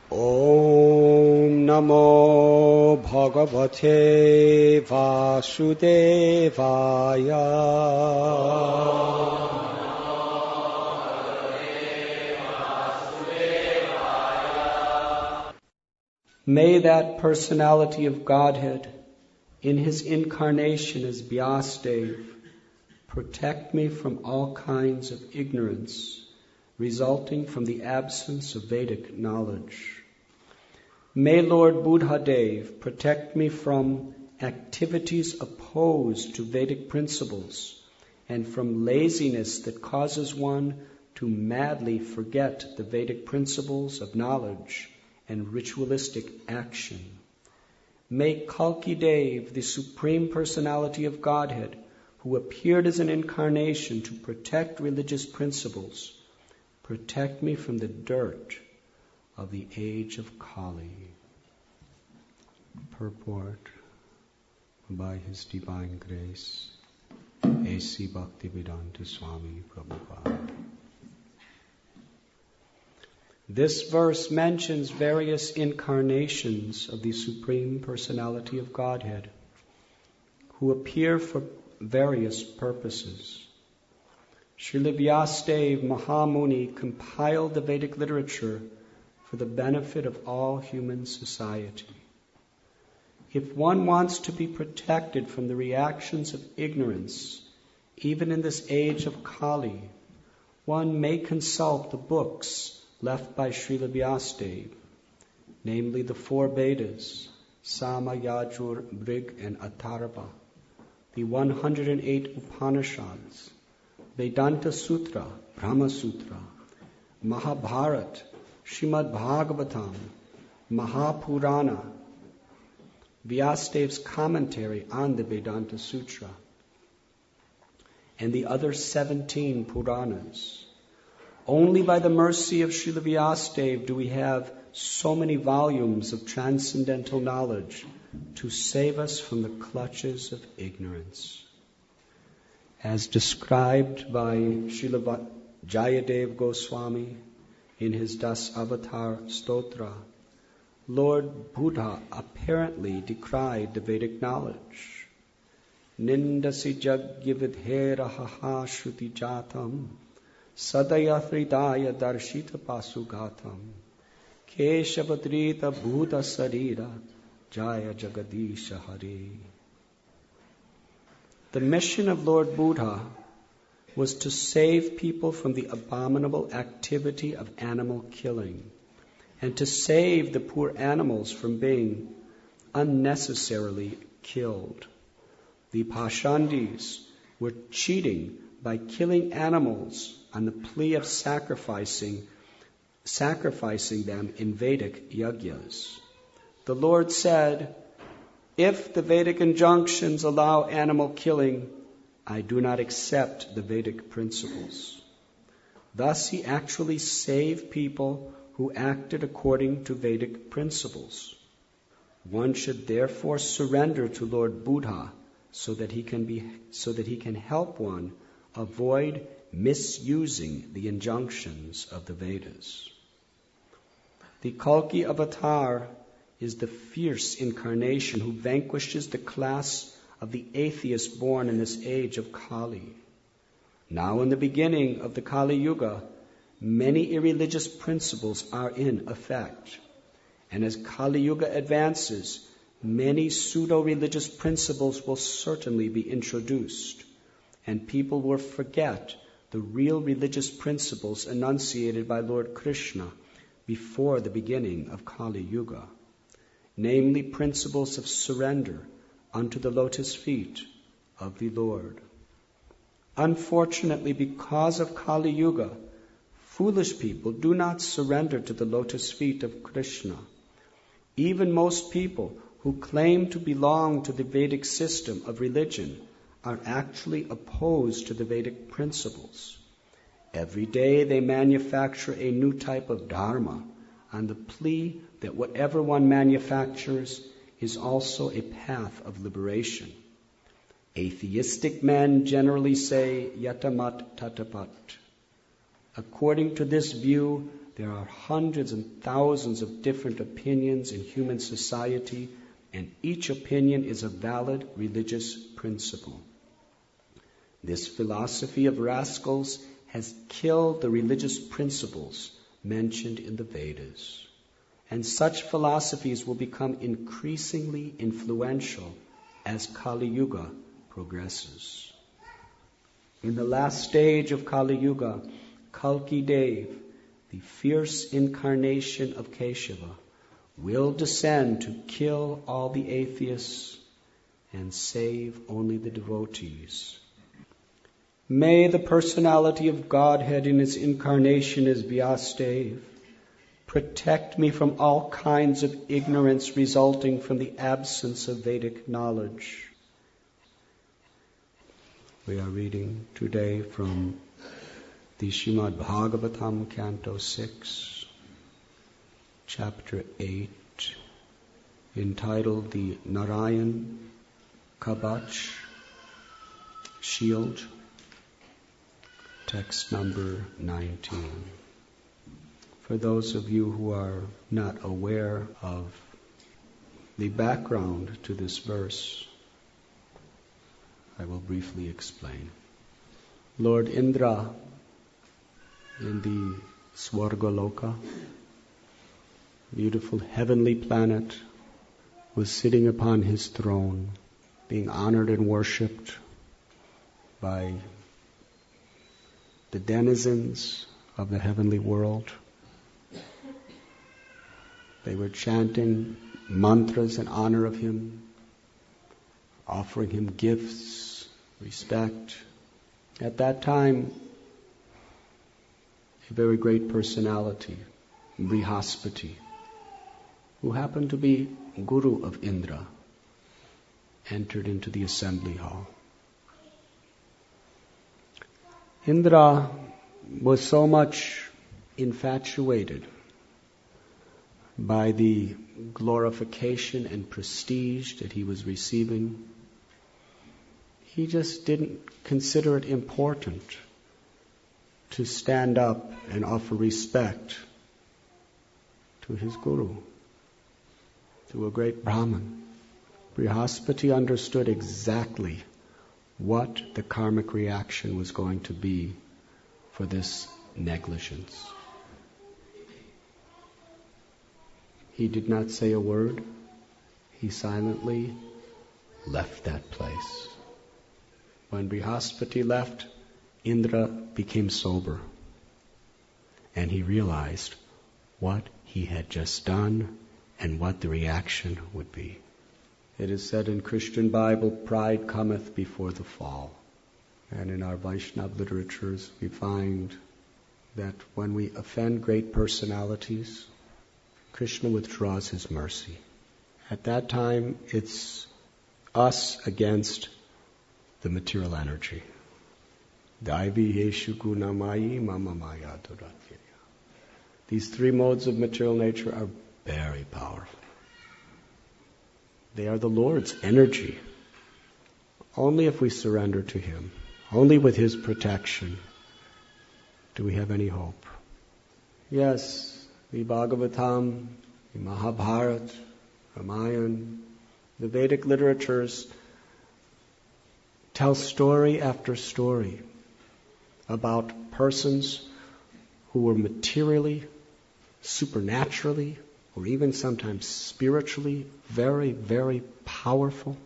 Om Namo Bhagavate Vasudevaya. May that personality of Godhead, in his incarnation as Vyasadeva, protect me from all kinds of ignorance resulting from the absence of Vedic knowledge. May Lord Buddhadev protect me from activities opposed to Vedic principles and from laziness that causes one to madly forget the Vedic principles of knowledge and ritualistic action. May Kalki Dev, the Supreme Personality of Godhead, who appeared as an incarnation to protect religious principles, protect me from the dirt of the age of Kali. Purport by His Divine Grace, A.C. Bhaktivedanta Swami Prabhupada. This verse mentions various incarnations of the Supreme Personality of Godhead, who appear for various purposes. Srila Vyasadeva Mahamuni compiled the Vedic literature for the benefit of all human society. If one wants to be protected from the reactions of ignorance, even in this age of Kali, one may consult the books left by Srila Vyasadeva, namely the 4 Vedas, Sama, Yajur, Brig, and Atharva, the 108 Upanishads, Vedanta Sutra, Brahma Sutra, Mahabharata, Srimad Bhagavatam, Mahapurana, Vyasadeva's commentary on the Vedanta Sutra, and the other 17 Puranas. Only by the mercy of Srila Vyasadeva do we have so many volumes of transcendental knowledge to save us from the clutches of ignorance. As described by Srila Jayadev Goswami in his Das Avatar Stotra, Lord Buddha apparently decried the Vedic knowledge. Nindasi jagyavidhera haha shruti jatam sadaya hridaya darshita pasugatam keshavadrita bhuta sarira jaya jagadisha hari. The mission of Lord Buddha was to save people from the abominable activity of animal killing and to save the poor animals from being unnecessarily killed. The Pashandis were cheating by killing animals on the plea of sacrificing them in Vedic yagyas. The Lord said, "If the Vedic injunctions allow animal killing, I do not accept the Vedic principles." Thus he actually saved people who acted according to Vedic principles. One should therefore surrender to Lord Buddha so that he can help one avoid misusing the injunctions of the Vedas. The Kalki avatar is the fierce incarnation who vanquishes the class of the atheist born in this age of Kali. Now in the beginning of the Kali Yuga, many irreligious principles are in effect. And as Kali Yuga advances, many pseudo-religious principles will certainly be introduced, and people will forget the real religious principles enunciated by Lord Krishna before the beginning of Kali Yuga, namely principles of surrender unto the lotus feet of the Lord. Unfortunately, because of Kali Yuga, foolish people do not surrender to the lotus feet of Krishna. Even most people who claim to belong to the Vedic system of religion are actually opposed to the Vedic principles. Every day they manufacture a new type of dharma on the plea that whatever one manufactures is also a path of liberation. Atheistic men generally say, yatamat tatapat. According to this view, There are hundreds and thousands of different opinions in human society, and each opinion is a valid religious principle. This philosophy of rascals has killed the religious principles mentioned in the Vedas. And such philosophies will become increasingly influential as Kali Yuga progresses. In the last stage of Kali Yuga, Kalki Dev, the fierce incarnation of Keshava, will descend to kill all the atheists and save only the devotees. May the personality of Godhead in its incarnation as Vyasadeva protect me from all kinds of ignorance resulting from the absence of Vedic knowledge. We are reading today from the Srimad Bhagavatam, Canto 6, Chapter 8, entitled the Narayan Kabach, Shield, text number 19. For those of you who are not aware of the background to this verse, I will briefly explain. Lord Indra in the Swargaloka, beautiful heavenly planet, was sitting upon his throne, being honored and worshipped by the denizens of the heavenly world. They were chanting mantras in honor of him, offering him gifts, respect. At that time, a very great personality, Brihaspati, who happened to be Guru of Indra, entered into the assembly hall. Indra was so much infatuated by the glorification and prestige that he was receiving. He just didn't consider it important to stand up and offer respect to his Guru, to a great Brahman. Brihaspati understood exactly what the karmic reaction was going to be for this negligence. He did not say a word. He silently left that place. When Brihaspati left, Indra became sober, and he realized what he had just done and what the reaction would be. It is said in Christian Bible, pride cometh before the fall. And in our Vaishnava literatures, we find that when we offend great personalities, Krishna withdraws his mercy. At that time, it's us against the material energy. Daivi yeshu gunamayi mama maya durakirya. These three modes of material nature are very powerful. They are the Lord's energy. Only if we surrender to Him, only with His protection, do we have any hope. Yes, the Bhagavatam, the Mahabharata, Ramayana, the Vedic literatures tell story after story about persons who were materially, supernaturally, or even sometimes spiritually very, very powerful,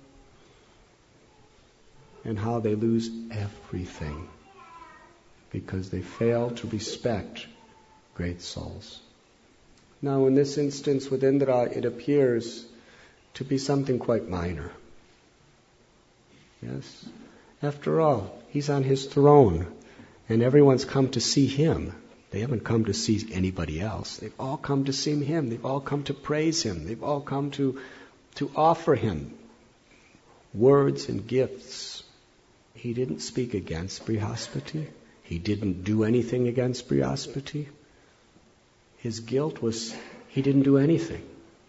and how they lose everything because they fail to respect great souls. Now, in this instance with Indra, it appears to be something quite minor. Yes? After all, he's on his throne, and everyone's come to see him. They haven't come to see anybody else. They've all come to see him. They've all come to praise him. They've all come to offer him words and gifts. He didn't speak against Brihaspati. He didn't do anything against Brihaspati. His guilt was he didn't do anything.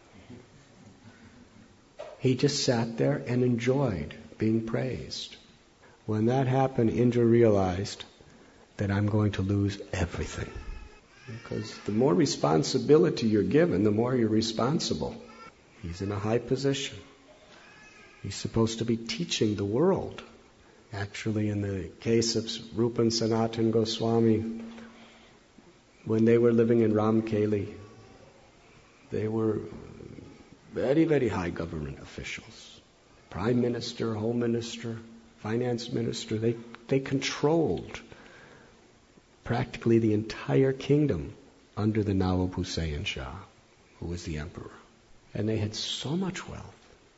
He just sat there and enjoyed being praised. When that happened, Indra realized that I'm going to lose everything. Because the more responsibility you're given, the more you're responsible. He's in a high position. He's supposed to be teaching the world. Actually, in the case of Rupa and Sanatana Goswami, when they were living in Ramkeli, they were very, very high government officials. Prime Minister, Home Minister, Finance Minister, they controlled practically the entire kingdom under the Nawab Hussain Shah, who was the emperor. And they had so much wealth.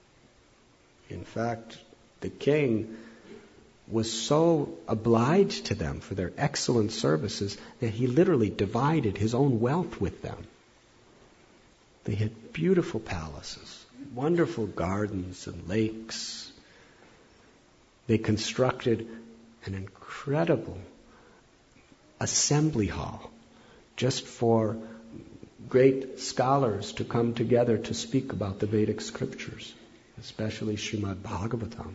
In fact, the king was so obliged to them for their excellent services that he literally divided his own wealth with them. They had beautiful palaces, wonderful gardens and lakes. They constructed an incredible assembly hall just for great scholars to come together to speak about the Vedic scriptures, especially Srimad Bhagavatam.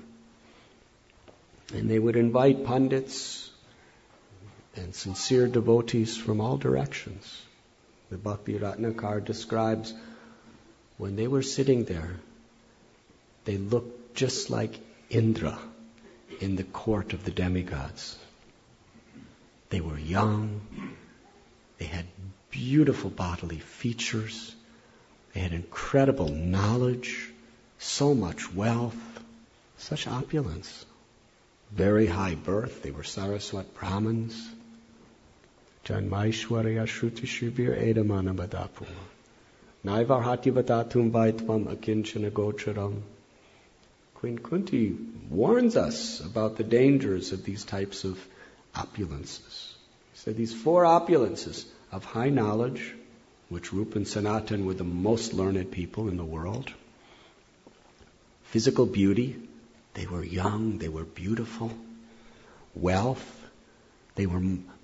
And they would invite pundits and sincere devotees from all directions. The Bhakti Ratnakar describes when they were sitting there, they looked just like Indra in the court of the demigods. They were young, they had beautiful bodily features, they had incredible knowledge, so much wealth, such opulence. Very high birth, they were Saraswat Brahmins. Janmaishwarya Shruti Shubir Edamana Badapuma. Naivarhati Vatatum Vaitvam Akinchana Gocharam. Queen Kunti warns us about the dangers of these types of opulences. He said these four opulences of high knowledge, which Rupa and Sanatana were the most learned people in the world. Physical beauty, they were young, they were beautiful. Wealth, they were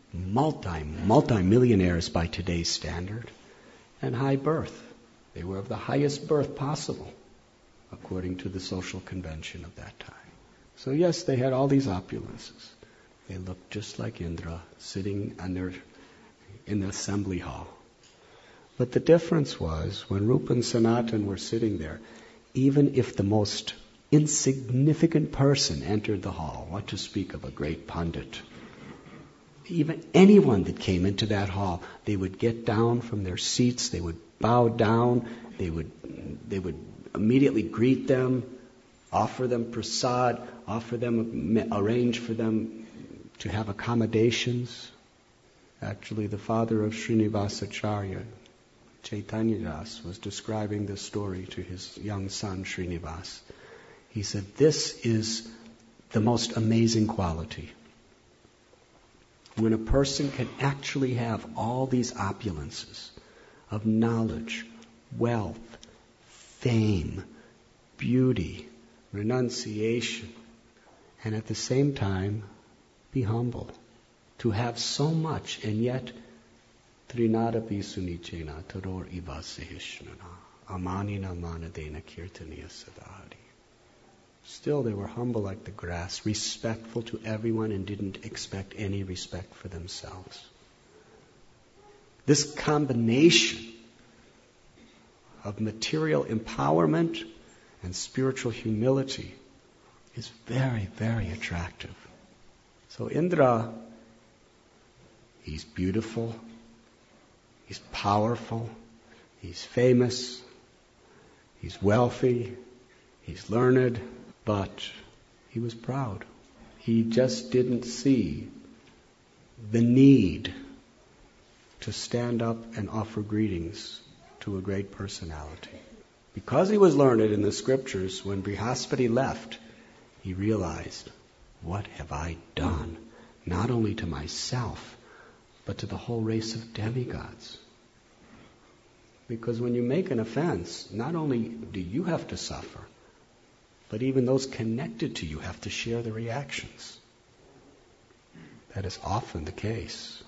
multi-millionaires by today's standard. And high birth, they were of the highest birth possible, according to the social convention of that time. So yes, they had all these opulences. They looked just like Indra, sitting in the assembly hall. But the difference was, when Rupa and Sanatana were sitting there, even if the most insignificant person entered the hall, what to speak of a great pundit, even anyone that came into that hall, they would get down from their seats, they would bow down, they would immediately greet them, offer them prasad, arrange for them to have accommodations. Actually, the father of Srinivasacharya, Chaitanya Das, was describing this story to his young son Srinivas. He said, this is the most amazing quality. When a person can actually have all these opulences of knowledge, wealth, fame, beauty, renunciation, and at the same time be humble. To have so much and yet Trinadapi Sunichena Taror Ivasahishnana Amanina Manadena Kirtaniya Sadhari. Still, they were humble like the grass, respectful to everyone, and didn't expect any respect for themselves. This combination of material empowerment and spiritual humility is very, very attractive. So Indra, he's beautiful, he's powerful, he's famous, he's wealthy, he's learned, but he was proud. He just didn't see the need to stand up and offer greetings to a great personality. Because he was learned in the scriptures, when Brihaspati left, he realized, what have I done? Not only to myself, but to the whole race of demigods. Because when you make an offense, not only do you have to suffer, but even those connected to you have to share the reactions. That is often the case.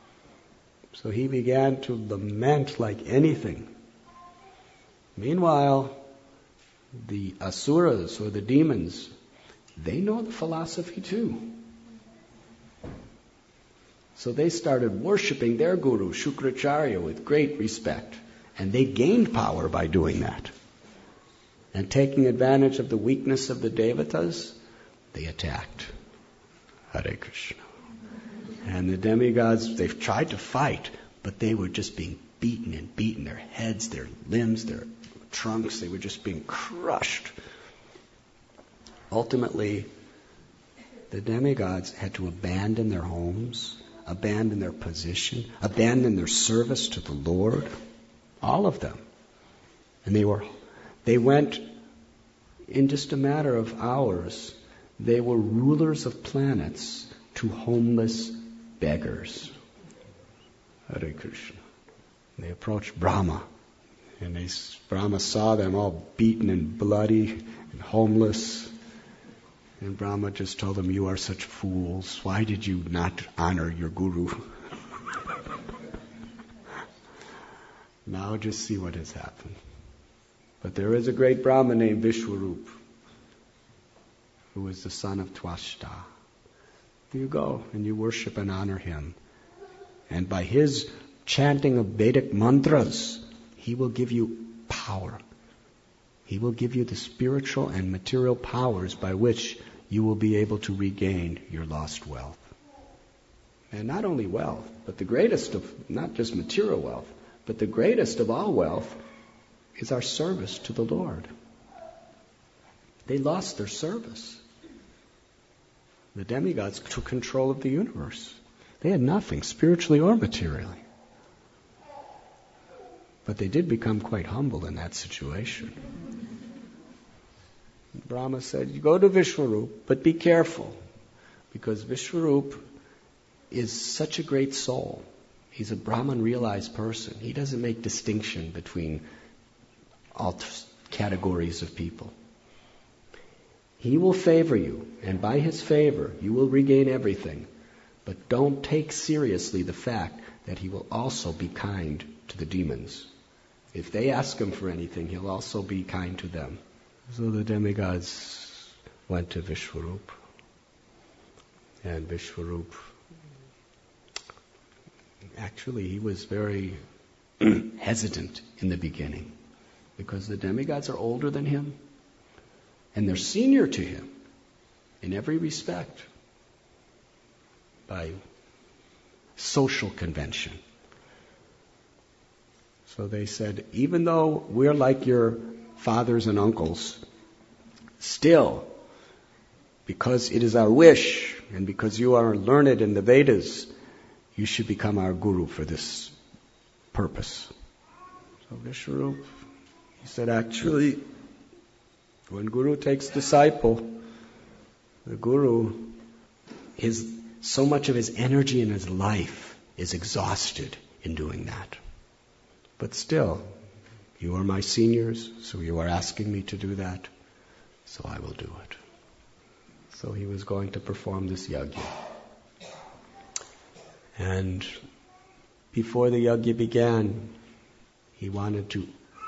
So he began to lament like anything. Meanwhile, the asuras, or the demons, they know the philosophy too. So they started worshipping their guru, Shukracharya, with great respect. And they gained power by doing that. And taking advantage of the weakness of the devatas, they attacked. Hare Krishna. And the demigods, they've tried to fight, but they were just being beaten and beaten. Their heads, their limbs, their trunks, they were just being crushed. Ultimately, the demigods had to abandon their homes, abandon their position, abandon their service to the Lord. All of them. And they went, in just a matter of hours, they were rulers of planets to homeless beggars. Hare Krishna. They approached Brahma, and Brahma saw them all beaten and bloody and homeless. And Brahma just told them, "You are such fools. Why did you not honor your guru?" Now just see what has happened. But there is a great Brahma named Vishwarup, who is the son of Twashta. You go and you worship and honor him. And by his chanting of Vedic mantras, he will give you power. He will give you the spiritual and material powers by which you will be able to regain your lost wealth. And not only wealth, but the greatest of, not just material wealth, but the greatest of all wealth is our service to the Lord. They lost their service. The demigods took control of the universe. They had nothing, spiritually or materially. But they did become quite humble in that situation. Brahma said, "You go to Vishwarup, but be careful, because Vishwarup is such a great soul. He's a Brahman realized person. He doesn't make distinction between all categories of people. He will favor you, and by his favor, you will regain everything. But don't take seriously the fact that he will also be kind to the demons. If they ask him for anything, he'll also be kind to them." So the demigods went to Vishwarup. And Vishwarup, actually, he was very hesitant in the beginning, because the demigods are older than him, and they're senior to him in every respect by social convention. So they said, "Even though we're like your fathers and uncles, still, because it is our wish, and because you are learned in the Vedas, you should become our guru for this purpose." So Vishwarup, he said, actually, when guru takes disciple, the guru, so much of his energy in his life is exhausted in doing that. But still, you are my seniors, so you are asking me to do that, so I will do it. So he was going to perform this yajna. And before the yajna began, he wanted to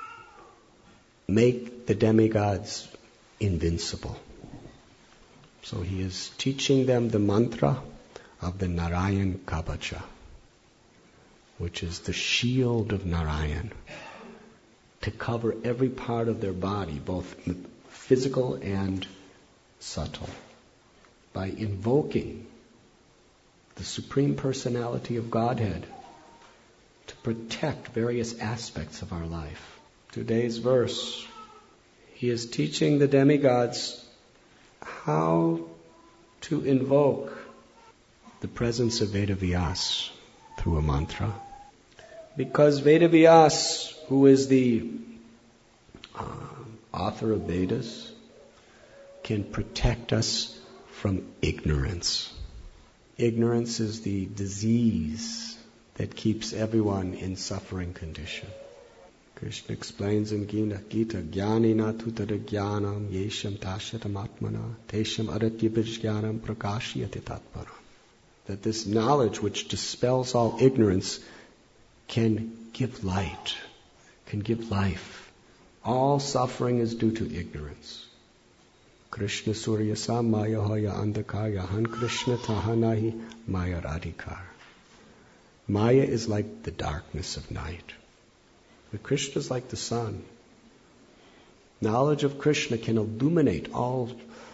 make the demigods invincible. So he is teaching them the mantra of the Narayan Kavacha, which is the shield of Narayan, to cover every part of their body, both physical and subtle, by invoking the Supreme Personality of Godhead to protect various aspects of our life. Today's verse, he is teaching the demigods how to invoke the presence of Vedavyas through a mantra. Because Vedavyas, who is the author of Vedas, can protect us from ignorance. Ignorance is the disease that keeps everyone in suffering condition. Krishna explains in Gita, Jnanina tutara jnanam yesham tashatam atmana tesham aratya vijnanam prakashyati tatparam. That this knowledge which dispels all ignorance can give light, can give life. All suffering is due to ignorance. Krishna surya sa maya hoya andhakar yahan Krishna tahanahi maya radhikar. Maya is like the darkness of night. But Krishna is like the sun. Knowledge of Krishna can illuminate our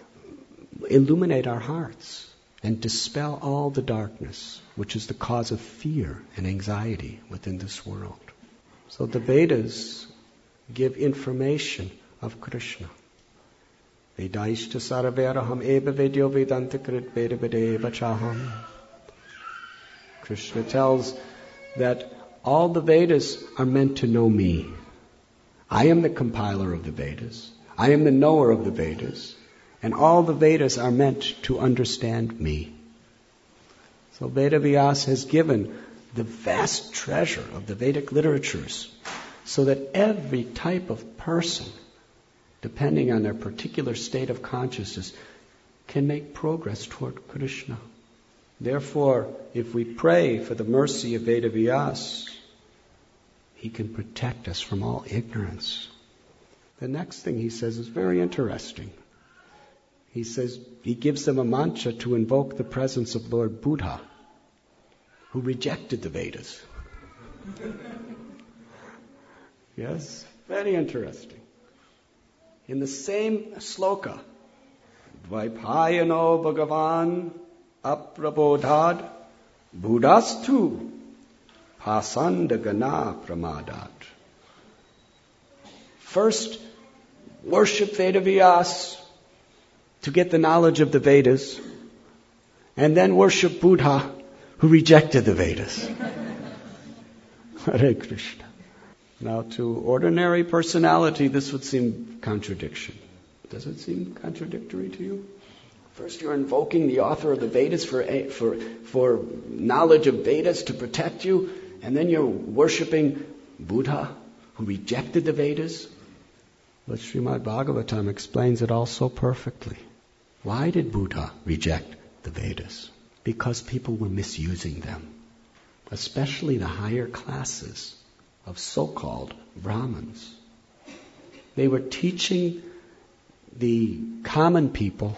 hearts and dispel all the darkness, which is the cause of fear and anxiety within this world. So the Vedas give information of Krishna. Vedaishta sarveraham eva vedyo vedantakrit vedavadeva chaham. Krishna tells that all the Vedas are meant to know me. I am the compiler of the Vedas. I am the knower of the Vedas. And all the Vedas are meant to understand me. So Vedavyasa has given the vast treasure of the Vedic literatures so that every type of person, depending on their particular state of consciousness, can make progress toward Krishna. Therefore, if we pray for the mercy of Vedavyasa, he can protect us from all ignorance. The next thing he says is very interesting. He says, he gives them a mantra to invoke the presence of Lord Buddha, who rejected the Vedas. Yes, very interesting. In the same sloka, Dvaipayano Bhagavan Aprabodhad Buddhastu Pasandagana Pramadat. First, worship Vedavyasa to get the knowledge of the Vedas, and then worship Buddha, who rejected the Vedas. Hare Krishna. Now, to ordinary personality, this would seem contradiction. Does it seem contradictory to you? First, you're invoking the author of the Vedas for knowledge of Vedas to protect you, and then you're worshiping Buddha, who rejected the Vedas. But Srimad Bhagavatam explains it all so perfectly. Why did Buddha reject the Vedas? Because people were misusing them, especially the higher classes of so-called Brahmins. They were teaching the common people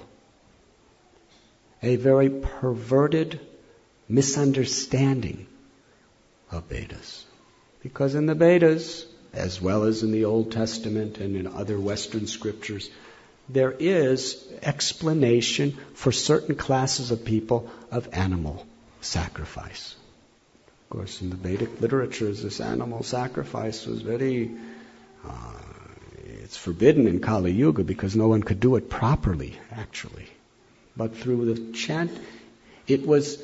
a very perverted misunderstanding of Vedas. Because in the Vedas, as well as in the Old Testament and in other Western scriptures, there is explanation for certain classes of people of animal sacrifice. Of course, in the Vedic literatures, this animal sacrifice was it's forbidden in Kali Yuga because no one could do it properly, actually. But through the chant, it was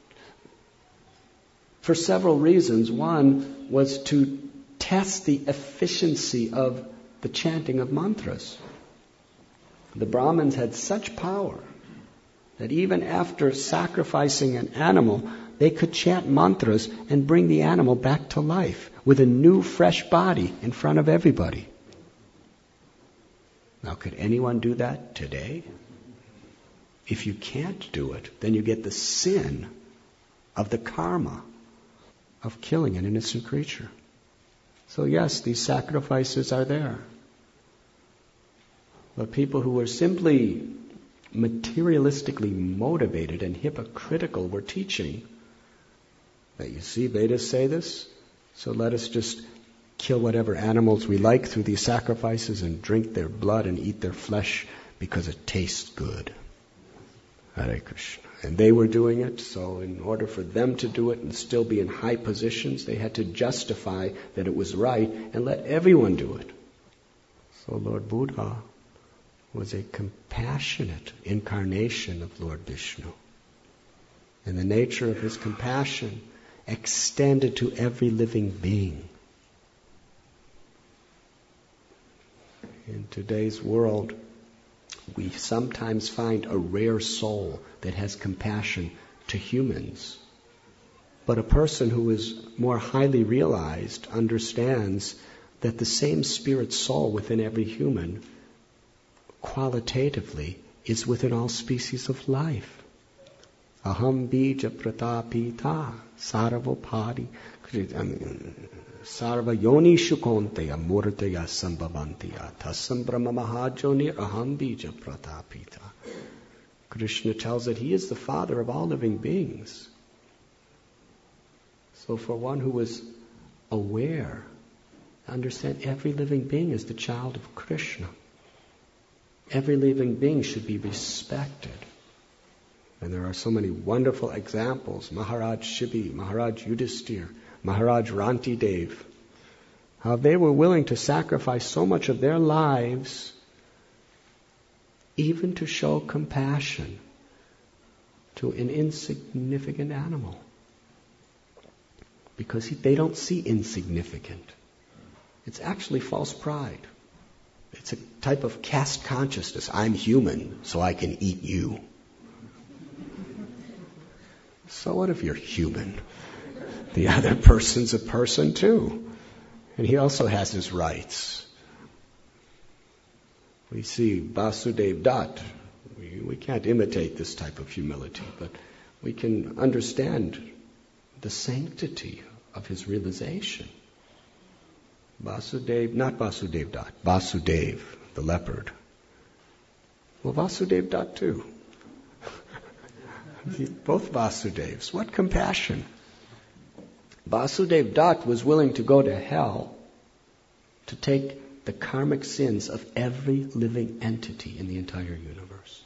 for several reasons. One was to test the efficiency of the chanting of mantras. The Brahmins had such power that even after sacrificing an animal, they could chant mantras and bring the animal back to life with a new, fresh body in front of everybody. Now, could anyone do that today? If you can't do it, then you get the sin of the karma of killing an innocent creature. So yes, these sacrifices are there. But people who were simply materialistically motivated and hypocritical were teaching that, you see, Vedas say this, so let us just kill whatever animals we like through these sacrifices and drink their blood and eat their flesh because it tastes good. Hare Krishna. And they were doing it, so in order for them to do it and still be in high positions, they had to justify that it was right and let everyone do it. So Lord Buddha was a compassionate incarnation of Lord Vishnu. And the nature of his compassion extended to every living being. In today's world, we sometimes find a rare soul that has compassion to humans. But a person who is more highly realized understands that the same spirit soul within every human qualitatively is within all species of life. Aham bija pratapita sarvapadi sarva yoni shukontaya murtaya sambhavantiya tasam brahma mahajoni aham bija pratapita. Krishna tells that he is the father of all living beings. So for one who was aware, understand every living being is the child of Krishna. Every living being should be respected. And there are so many wonderful examples. Maharaj Shibi, Maharaj Yudhisthira, Maharaj Rantidev. How they were willing to sacrifice so much of their lives even to show compassion to an insignificant animal. Because they don't see insignificant. It's actually false pride. It's a type of caste consciousness. I'm human, so I can eat you. So what if you're human? The other person's a person too. And he also has his rights. We see Vasudev Dutt. We can't imitate this type of humility, but we can understand the sanctity of his realization. Vasudev, not Vasudev Dutt, Vasudev, the leopard. Well, Vasudev Dutt too. Both Vasudevs. What compassion. Vasudev Dutt was willing to go to hell to take the karmic sins of every living entity in the entire universe.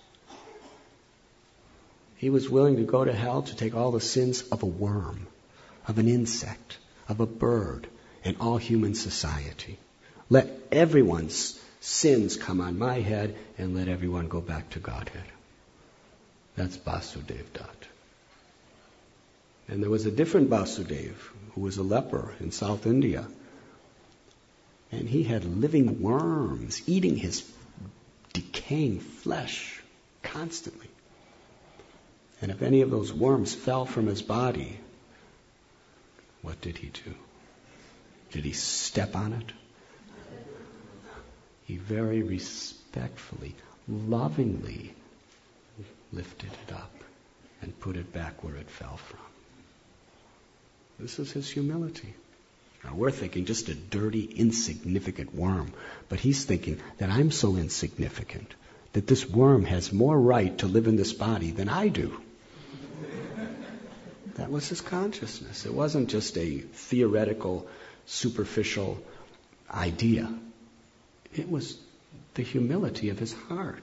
He was willing to go to hell to take all the sins of a worm, of an insect, of a bird, and all human society. Let everyone's sins come on my head and let everyone go back to Godhead. That's Vasudev Dutt. And there was a different Vasudev who was a leper in South India. And he had living worms eating his decaying flesh constantly. And if any of those worms fell from his body, what did he do? Did he step on it? He very respectfully, lovingly lifted it up and put it back where it fell from. This is his humility. Now we're thinking just a dirty, insignificant worm. But he's thinking that I'm so insignificant that this worm has more right to live in this body than I do. That was his consciousness. It wasn't just a theoretical, superficial idea. It was the humility of his heart.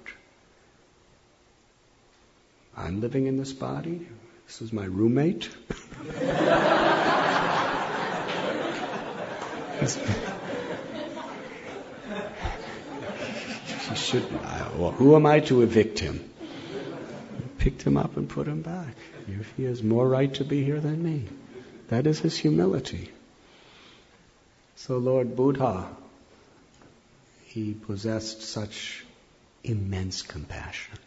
I'm living in this body. This is my roommate. Who am I to evict him? Picked him up and put him back. He has more right to be here than me. That is his humility. So Lord Buddha, he possessed such immense compassion.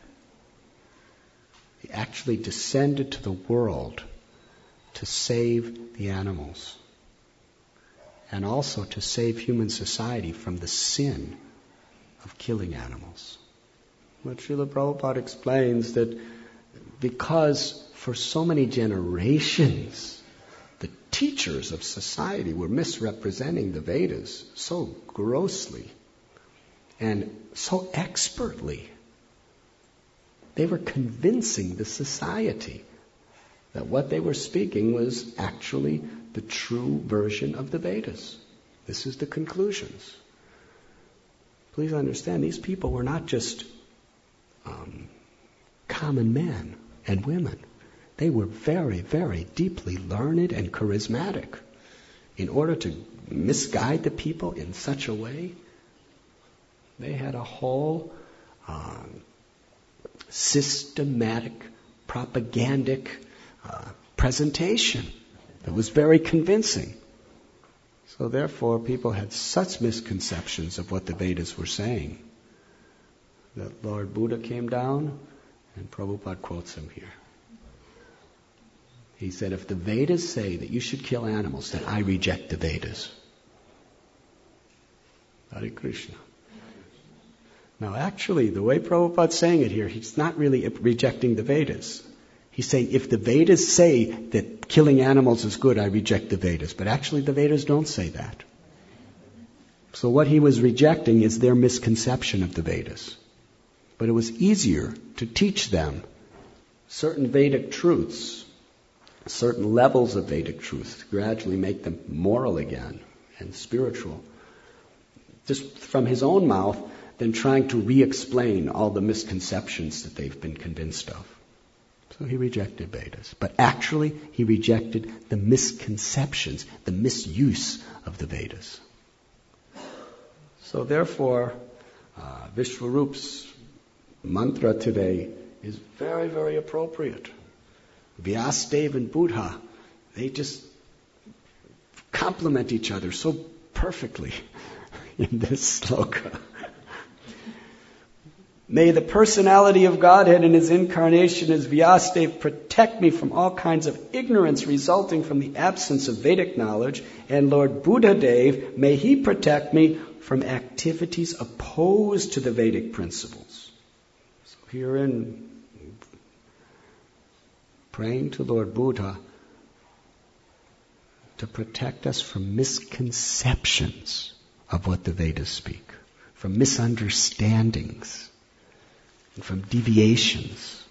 He actually descended to the world to save the animals and also to save human society from the sin of killing animals. But Srila Prabhupada explains that because for so many generations the teachers of society were misrepresenting the Vedas so grossly and so expertly, they were convincing the society that what they were speaking was actually the true version of the Vedas. This is the conclusions. Please understand, these people were not just common men and women. They were very, very deeply learned and charismatic. In order to misguide the people in such a way, they had a whole systematic, propagandic presentation that was very convincing. So therefore, people had such misconceptions of what the Vedas were saying that Lord Buddha came down, and Prabhupada quotes him here. He said, if the Vedas say that you should kill animals, then I reject the Vedas. Hare Krishna. Now actually, the way Prabhupada's saying it here, he's not really rejecting the Vedas. He's saying, if the Vedas say that killing animals is good, I reject the Vedas. But actually the Vedas don't say that. So what he was rejecting is their misconception of the Vedas. But it was easier to teach them certain Vedic truths certain levels of Vedic truth, gradually make them moral again and spiritual, just from his own mouth, than trying to re-explain all the misconceptions that they've been convinced of. So he rejected Vedas. But actually, he rejected the misconceptions, the misuse of the Vedas. So therefore, Vishwarup's mantra today is very, very appropriate. Vyasadeva and Buddha, they just complement each other so perfectly in this sloka. May the personality of Godhead in his incarnation as Vyasadeva protect me from all kinds of ignorance resulting from the absence of Vedic knowledge, and Lord Buddhadev, may he protect me from activities opposed to the Vedic principles. So herein, praying to Lord Buddha to protect us from misconceptions of what the Vedas speak, from misunderstandings, and from deviations.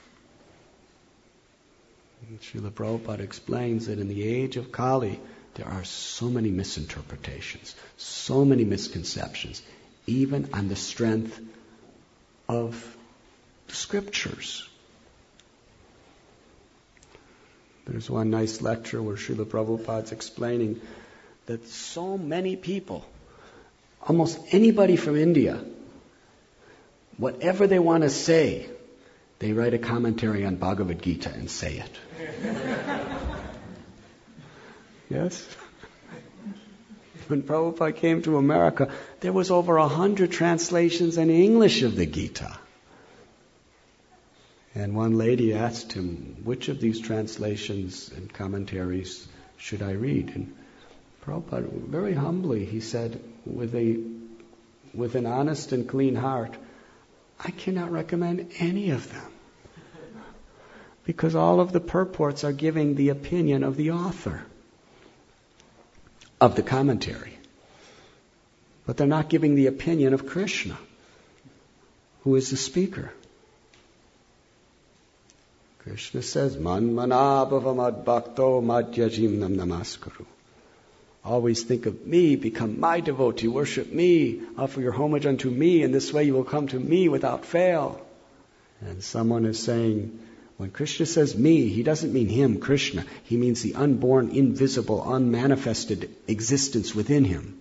And Srila Prabhupada explains that in the age of Kali, there are so many misinterpretations, so many misconceptions, even on the strength of the scriptures. There's one nice lecture where Srila Prabhupada's explaining that so many people, almost anybody from India, whatever they want to say, they write a commentary on Bhagavad Gita and say it. Yes? When Prabhupada came to America, there was over 100 translations in English of the Gita. And one lady asked him, which of these translations and commentaries should I read? And Prabhupada, very humbly, he said, with an honest and clean heart, I cannot recommend any of them. Because all of the purports are giving the opinion of the author of the commentary. But they're not giving the opinion of Krishna, who is the speaker. Krishna says, Man manabhava mad bhakto madhyajimnam namaskaru. Always think of me, become my devotee, worship me, offer your homage unto me, and this way you will come to me without fail. And someone is saying, when Krishna says me, he doesn't mean him, Krishna. He means the unborn, invisible, unmanifested existence within him.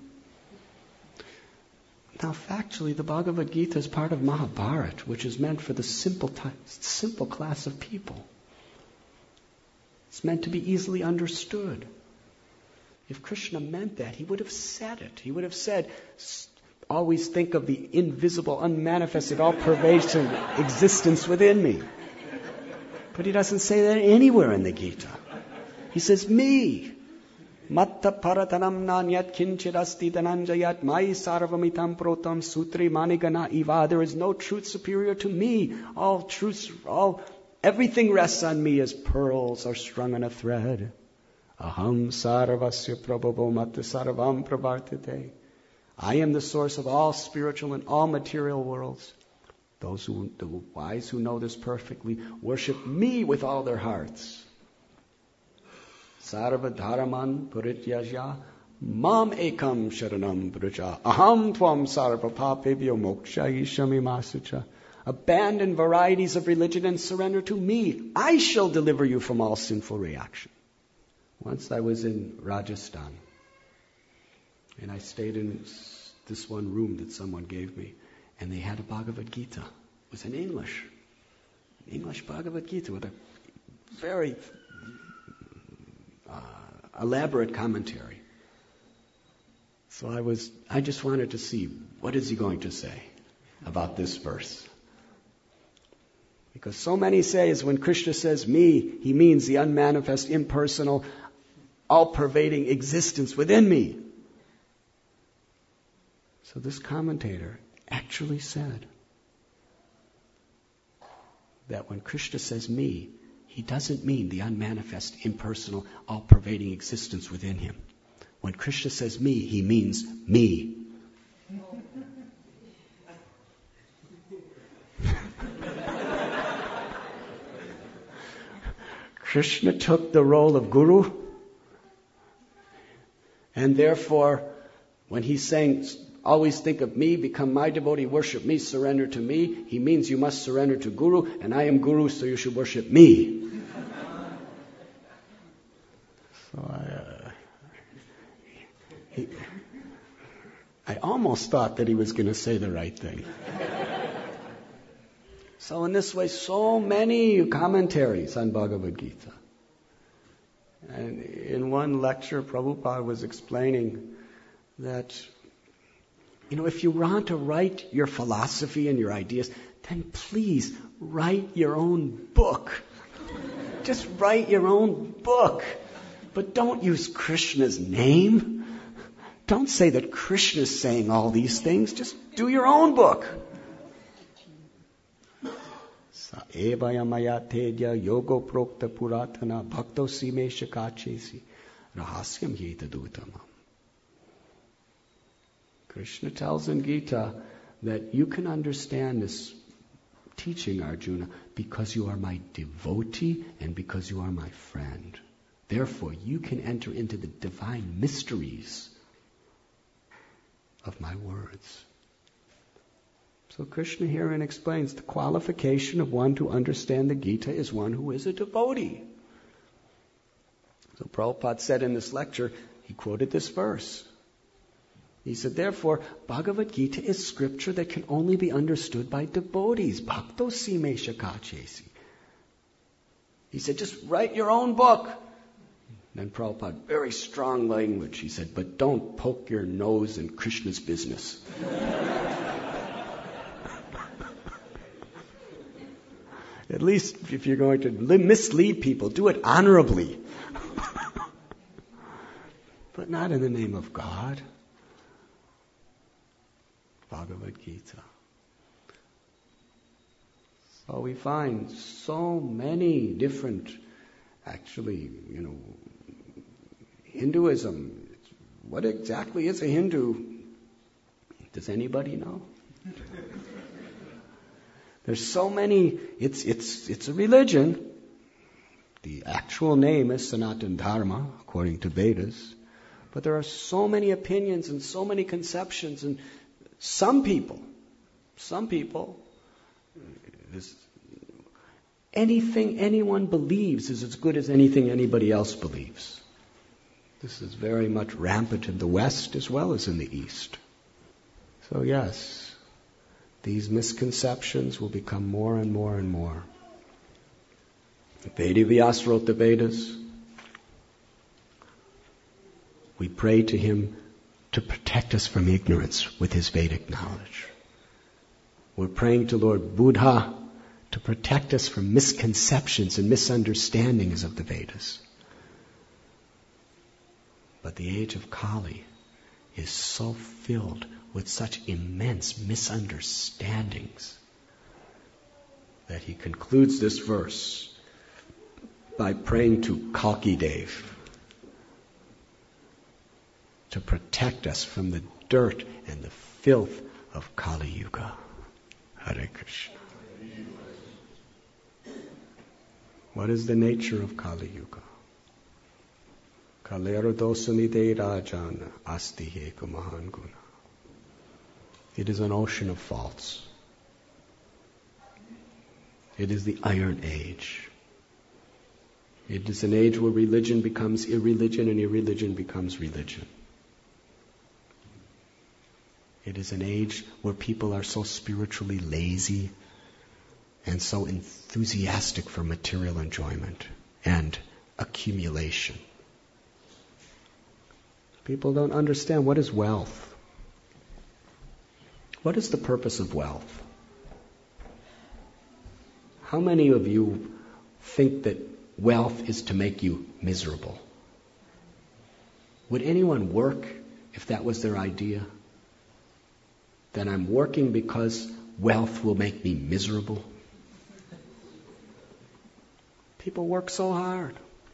Now, factually, the Bhagavad Gita is part of Mahabharata, which is meant for the simple class of people. It's meant to be easily understood. If Krishna meant that, he would have said it. He would have said, always think of the invisible, unmanifested, all-pervasive existence within me. But he doesn't say that anywhere in the Gita. He says, me. Matta paratanam nanyat kinchirasti dhananjayat mai sarvamitam protam sutri manigana iva. There is no truth superior to me. All truths, everything rests on me as pearls are strung on a thread. Aham sarvasya prabhavo matta sarvam pravartate. I am the source of all spiritual and all material worlds. The wise who know this perfectly worship me with all their hearts. Sarva dharaman purityajya mam ekam sharanam braja aham tvam sarva papebhyo mokshayishami masucha. Abandon varieties of religion and surrender to me. I shall deliver you from all sinful reaction. Once I was in Rajasthan, and I stayed in this one room that someone gave me, and they had a Bhagavad Gita. It was in English. English Bhagavad Gita with a very elaborate commentary. So I just wanted to see, what is he going to say about this verse? Because so many say is when Krishna says me, he means the unmanifest, impersonal, all-pervading existence within me. So this commentator actually said that when Krishna says me, he doesn't mean the unmanifest, impersonal, all-pervading existence within him. When Krishna says me, he means me. Krishna took the role of guru, and therefore, when he's saying, always think of me, become my devotee, worship me, surrender to me, he means you must surrender to guru, and I am guru, so you should worship me. So I almost thought that he was going to say the right thing. So in this way, so many commentaries on Bhagavad Gita. And in one lecture, Prabhupada was explaining that, if you want to write your philosophy and your ideas, then please write your own book. Just write your own book. But don't use Krishna's name. Don't say that Krishna's saying all these things. Just do your own book. Sa evaya maya tedya yogo prokta puratana bhakto simesha kachesi rahasyam yetadutama. Krishna tells in Gita that you can understand this teaching, Arjuna, because you are my devotee and because you are my friend. Therefore, you can enter into the divine mysteries of my words. So Krishna herein explains the qualification of one to understand the Gita is one who is a devotee. So Prabhupada said in this lecture, he quoted this verse. He said, therefore, Bhagavad Gita is scripture that can only be understood by devotees. Bhakto simesha kachesi. He said, just write your own book. Then Prabhupada, very strong language. He said, but don't poke your nose in Krishna's business. At least if you're going to mislead people, do it honorably. But not in the name of God. Bhagavad Gita. So we find so many different, actually, Hinduism. What exactly is a Hindu? Does anybody know? There's so many, it's a religion. The actual name is Sanatana Dharma, according to Vedas. But there are so many opinions and so many conceptions, and some people, anything anyone believes is as good as anything anybody else believes. This is very much rampant in the West as well as in the East. So yes, these misconceptions will become more and more and more. Veda Vyasa wrote the Vedas. We pray to him to protect us from ignorance with his Vedic knowledge. We're praying to Lord Buddha to protect us from misconceptions and misunderstandings of the Vedas. But the age of Kali is so filled with such immense misunderstandings that he concludes this verse by praying to Kalki Dev to protect us from the dirt and the filth of Kali Yuga. Hare Krishna. What is the nature of Kali Yuga? Kalera dosanide rajana asti heka mahan guna. It is an ocean of faults. It is the Iron Age. It is an age where religion becomes irreligion and irreligion becomes religion. It is an age where people are so spiritually lazy and so enthusiastic for material enjoyment and accumulation. People don't understand what is wealth. What is the purpose of wealth? How many of you think that wealth is to make you miserable? Would anyone work if that was their idea? Then I'm working because wealth will make me miserable. People work so hard.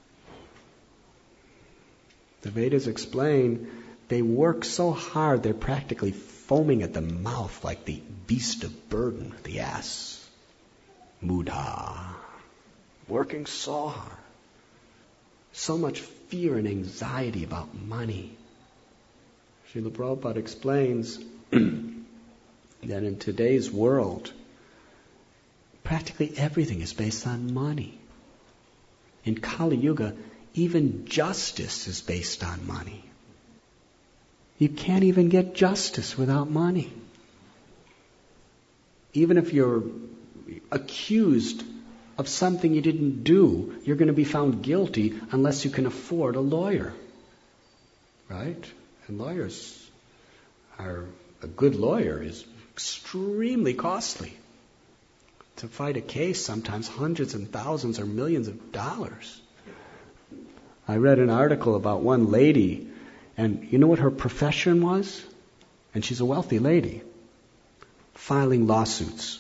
The Vedas explain they work so hard they're practically foaming at the mouth like the beast of burden, the ass. Mudha. Working so hard. So much fear and anxiety about money. Srila Prabhupada explains that in today's world, practically everything is based on money. In Kali Yuga, even justice is based on money. You can't even get justice without money. Even if you're accused of something you didn't do, you're going to be found guilty unless you can afford a lawyer. Right? And a good lawyer is extremely costly. To fight a case, sometimes hundreds and thousands or millions of dollars. I read an article about one lady, and you know what her profession was? And she's a wealthy lady. Filing lawsuits.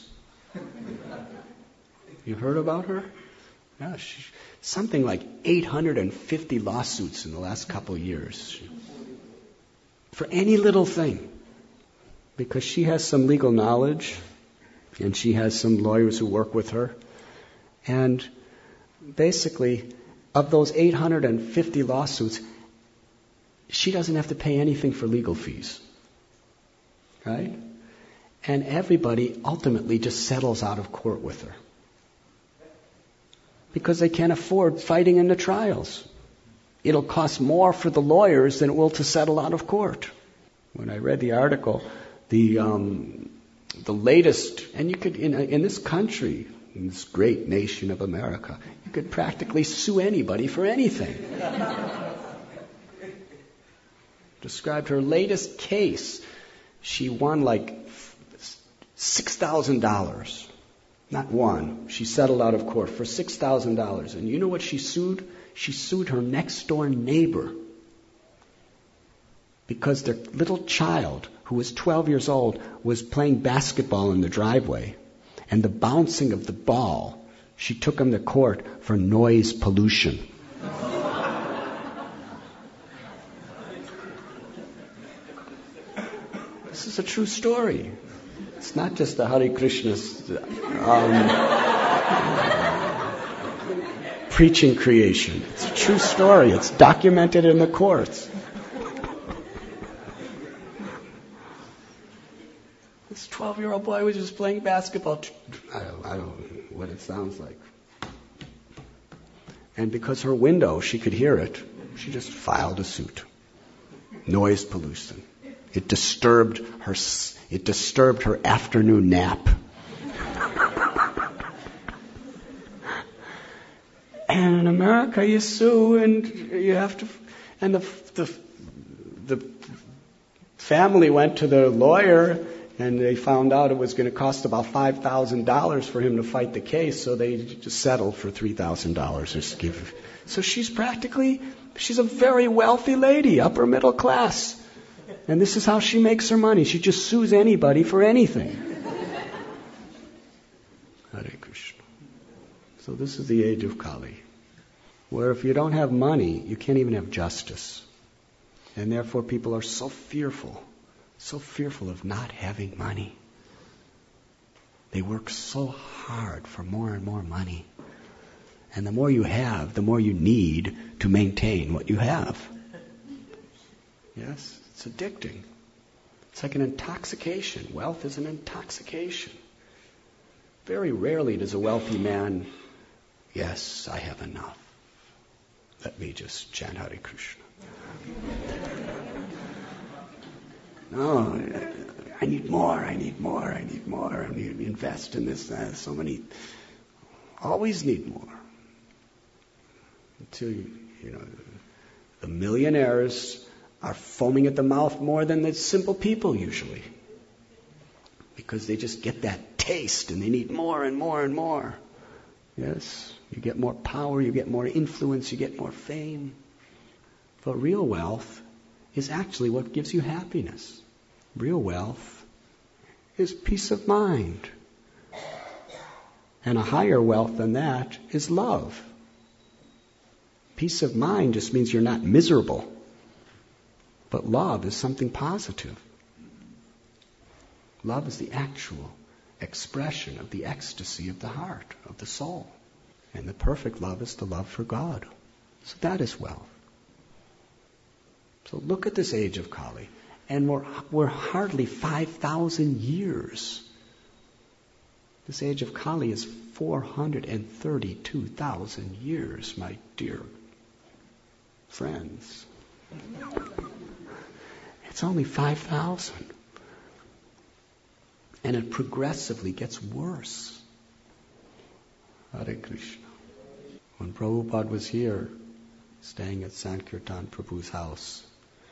You heard about her? Yeah, something like 850 lawsuits in the last couple of years. For any little thing. Because she has some legal knowledge, and she has some lawyers who work with her. And basically, of those 850 lawsuits, she doesn't have to pay anything for legal fees. Right? And everybody ultimately just settles out of court with her. Because they can't afford fighting in the trials. It'll cost more for the lawyers than it will to settle out of court. When I read the article, the latest, and you could, in this country, in this great nation of America, you could practically sue anybody for anything. Described her latest case. She won like $6,000. Not one. She settled out of court for $6,000. And you know what she sued? She sued her next door neighbor. Because their little child, who was 12 years old, was playing basketball in the driveway. And the bouncing of the ball, she took him to court for noise pollution. This is a true story. It's not just the Hare Krishna's preaching creation. It's a true story. It's documented in the courts. This 12-year-old boy was just playing basketball. I don't know what it sounds like. And because her window, she could hear it, she just filed a suit. Noise pollution. It disturbed her afternoon nap. And in America, you sue, and you have to. And the family went to the lawyer, and they found out it was going to cost about $5,000 for him to fight the case, so they just settled for $3,000. So she's a very wealthy lady, upper middle class. And this is how she makes her money. She just sues anybody for anything. Hare Krishna. So this is the age of Kali, where if you don't have money, you can't even have justice. And therefore people are so fearful of not having money. They work so hard for more and more money. And the more you have, the more you need to maintain what you have. Yes? It's addicting. It's like an intoxication. Wealth is an intoxication. Very rarely does a wealthy man, yes, I have enough. Let me just chant Hare Krishna. No, I need more, I need to invest in this, so many. Always need more. Until, the millionaires are foaming at the mouth more than the simple people usually. Because they just get that taste and they need more and more and more. Yes, you get more power, you get more influence, you get more fame. But real wealth is actually what gives you happiness. Real wealth is peace of mind. And a higher wealth than that is love. Peace of mind just means you're not miserable. But love is something positive. Love is the actual expression of the ecstasy of the heart, of the soul. And the perfect love is the love for God. So that is wealth. So look at this age of Kali, and we're hardly 5,000 years. This age of Kali is 432,000 years, my dear friends. It's only 5,000. And it progressively gets worse. Hare Krishna. When Prabhupada was here, staying at Sankirtan Prabhu's house,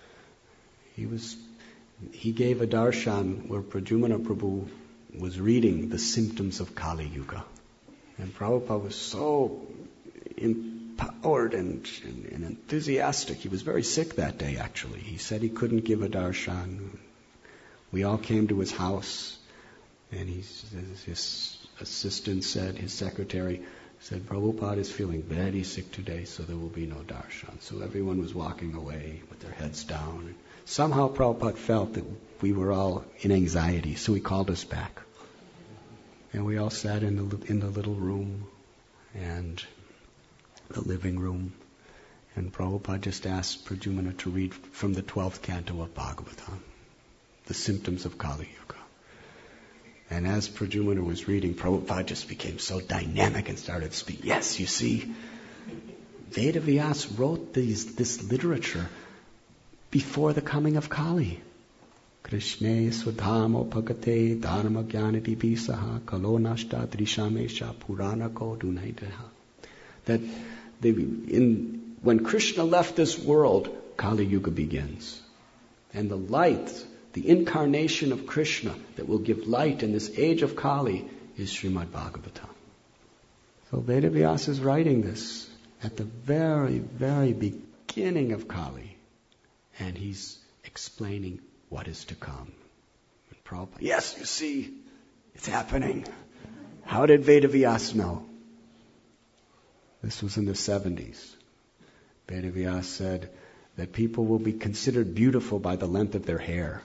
he gave a darshan where Pradyumna Prabhu was reading the symptoms of Kali Yuga. And Prabhupada was so empowered and enthusiastic. He was very sick that day, actually. He said he couldn't give a darshan. We all came to his house, and his assistant said, his secretary said, Prabhupada is feeling very sick today, so there will be no darshan. So everyone was walking away with their heads down. Somehow Prabhupada felt that we were all in anxiety, so he called us back. And we all sat in the little room, and the living room. And Prabhupada just asked Pradyumna to read from the 12th canto of Bhagavatam, the symptoms of Kali Yuga. And as Pradyumna was reading, Prabhupada just became so dynamic and started speaking. Yes, you see, Vedavyas wrote this literature before the coming of Kali. Krishne Swadhamo Bhagate Dharma Jnanati Bisaha Kalo Nashta Drishamesha Puranako Dunaitaha. That when Krishna left this world, Kali Yuga begins. And the light, the incarnation of Krishna that will give light in this age of Kali is Srimad Bhagavatam. So Vedavyas is writing this at the very, very beginning of Kali. And he's explaining what is to come. And Prabhupada, yes, you see, it's happening. How did Vedavyas know? This was in the 70s. Vedavyas said that people will be considered beautiful by the length of their hair.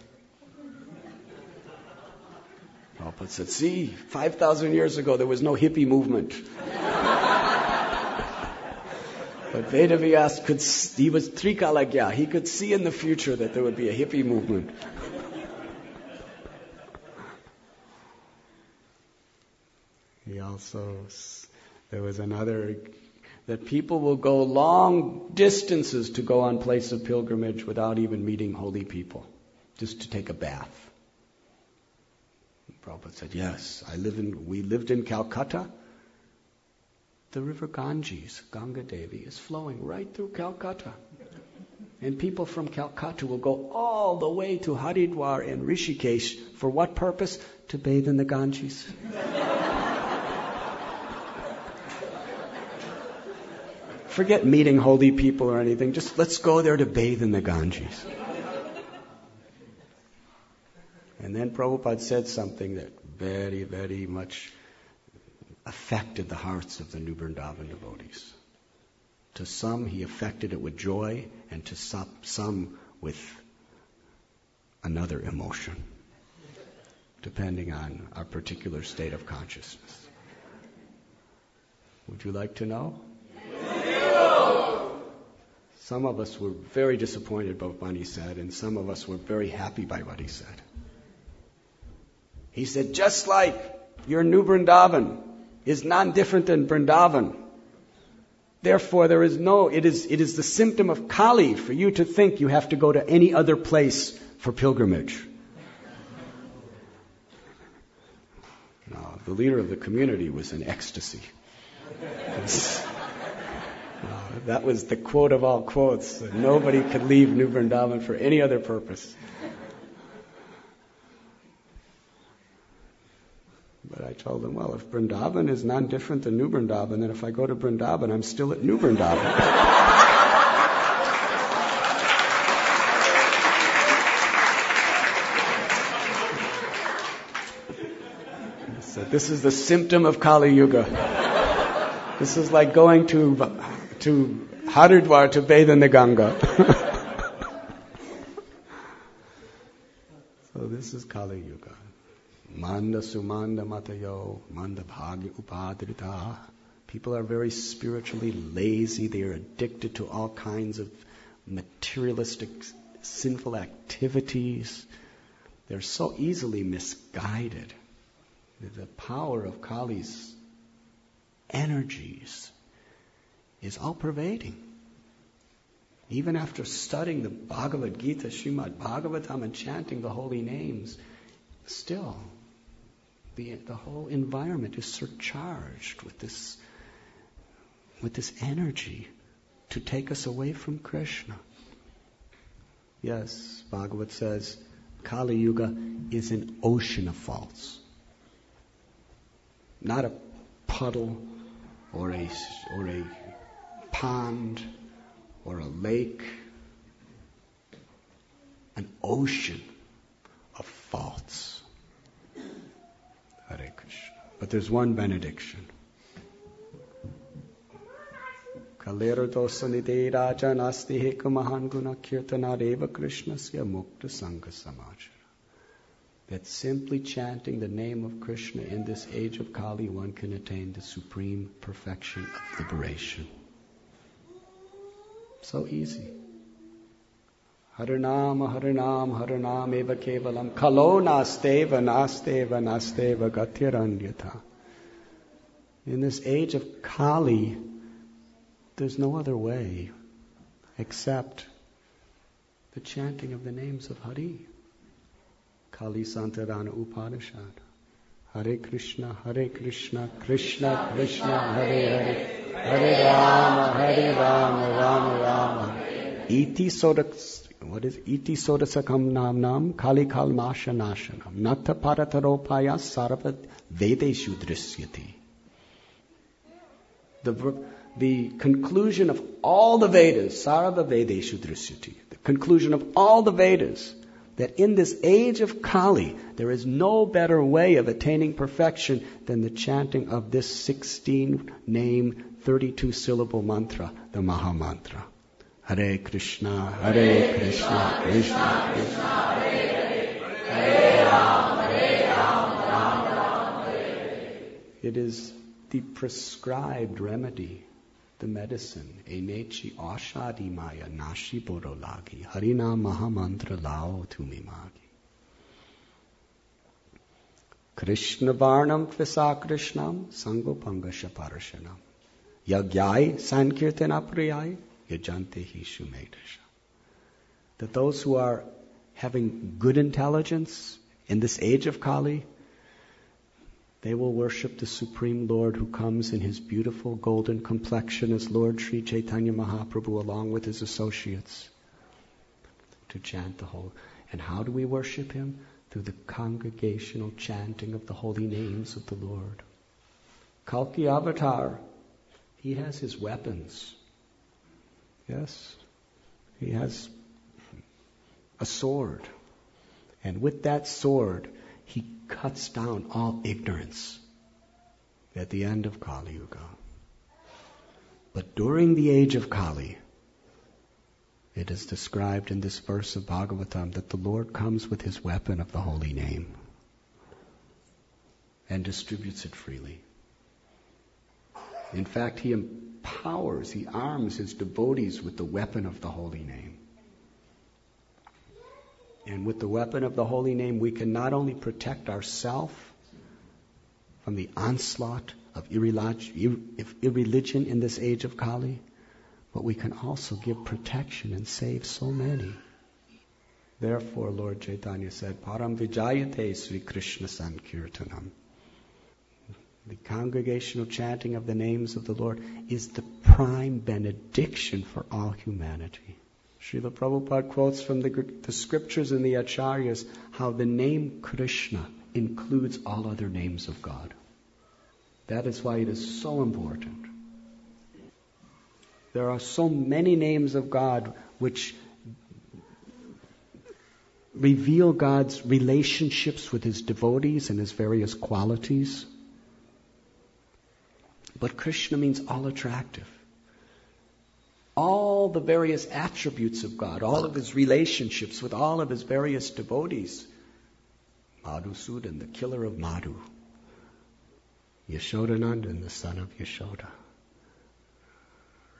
Prabhupada said, see, 5,000 years ago there was no hippie movement. But Vedavyas he was Trikalagya. He could see in the future that there would be a hippie movement. There was another, that people will go long distances to go on place of pilgrimage without even meeting holy people, just to take a bath. And Prabhupada said, yes, we lived in Calcutta. The river Ganges, Ganga Devi, is flowing right through Calcutta. And people from Calcutta will go all the way to Haridwar and Rishikesh. For what purpose? To bathe in the Ganges. Forget meeting holy people or anything. Just let's go there to bathe in the Ganges. And then Prabhupada said something that very, very much affected the hearts of the New Vrindavan devotees. To some, he affected it with joy, and to some with another emotion, depending on our particular state of consciousness. Would you like to know? Some of us were very disappointed by what he said, and some of us were very happy by what he said. He said, just like your New Vrindavan is non-different than Vrindavan. Therefore, it is the symptom of Kali for you to think you have to go to any other place for pilgrimage. No, the leader of the community was in ecstasy. That was the quote of all quotes. Nobody could leave New Vrindavan for any other purpose. But I told them, well, if Vrindavan is non-different than New Vrindavan, then if I go to Vrindavan, I'm still at New Vrindavan. So this is the symptom of Kali Yuga. This is like going to Haridwar to bathe in the Ganga. So this is Kali Yuga. Manda sumanda matayo, manda bhagya upadrita, People are very spiritually lazy. They are addicted to all kinds of materialistic, sinful activities. They're so easily misguided. The power of Kali's energies is all-pervading. Even after studying the Bhagavad Gita, Srimad Bhagavatam, and chanting the holy names, still the whole environment is surcharged with this energy to take us away from Krishna. Yes, Bhagavat says, Kali Yuga is an ocean of faults. Not a puddle or a pond or a lake. An ocean of faults. Hare Krishna. But there's one benediction. Kalera dosa nidhe raja nasti heka mahan guna kirtanadeva krishnasya mukta sangha samachara. That simply chanting the name of Krishna in this age of Kali, one can attain the supreme perfection of liberation. So easy. Harinam eva kevalam kalo nasteva gatyaranyatha. In this age of Kali, there's no other way except the chanting of the names of Hari. Kali Santarana Upanishad. Hare Krishna, Krishna Krishna, Hare Hare, Hare Rama, Rama Rama. Iti sodasakam nam Kali kalmasha nashanam. Nata parataropaya sarva vedeshu drisyati. The conclusion of all the Vedas, sarva vedeshu drisyati. The conclusion of all the Vedas, that in this age of Kali, there is no better way of attaining perfection than the chanting of this 16-name, 32-syllable mantra, the Maha Mantra. Hare Krishna, Krishna Krishna, Hare Hare, Hare Rama, Rama Rama, Hare Hare. It is the prescribed remedy, the medicine. Enechi ashadi maya nashi borolagi. Harina mahamantra lao tumimagi. Krishna varnam tvisa krishnam sangopangasha parashanam. Yagyai sankirtana priyai yajante hi shumedasha. That those who are having good intelligence in this age of Kali, they will worship the Supreme Lord who comes in his beautiful golden complexion as Lord Sri Chaitanya Mahaprabhu along with his associates to chant the whole. And how do we worship him? Through the congregational chanting of the holy names of the Lord. Kalki Avatar, he has his weapons. Yes, he has a sword. And with that sword, he cuts down all ignorance at the end of Kali Yuga. But during the age of Kali, it is described in this verse of Bhagavatam that the Lord comes with his weapon of the holy name and distributes it freely. In fact, he empowers, he arms his devotees with the weapon of the holy name. And with the weapon of the holy name, we can not only protect ourselves from the onslaught of irreligion in this age of Kali, but we can also give protection and save so many. Therefore, Lord Chaitanya said, Param Vijayate Sri Krishna Sankirtanam. The congregational chanting of the names of the Lord is the prime benediction for all humanity. Srila Prabhupada quotes from the scriptures and the acharyas how the name Krishna includes all other names of God. That is why it is so important. There are so many names of God which reveal God's relationships with his devotees and his various qualities. But Krishna means all attractive. All the various attributes of God, all of his relationships with all of his various devotees. Madhusudan, the killer of Madhu. Yashodanandan, the son of Yashoda.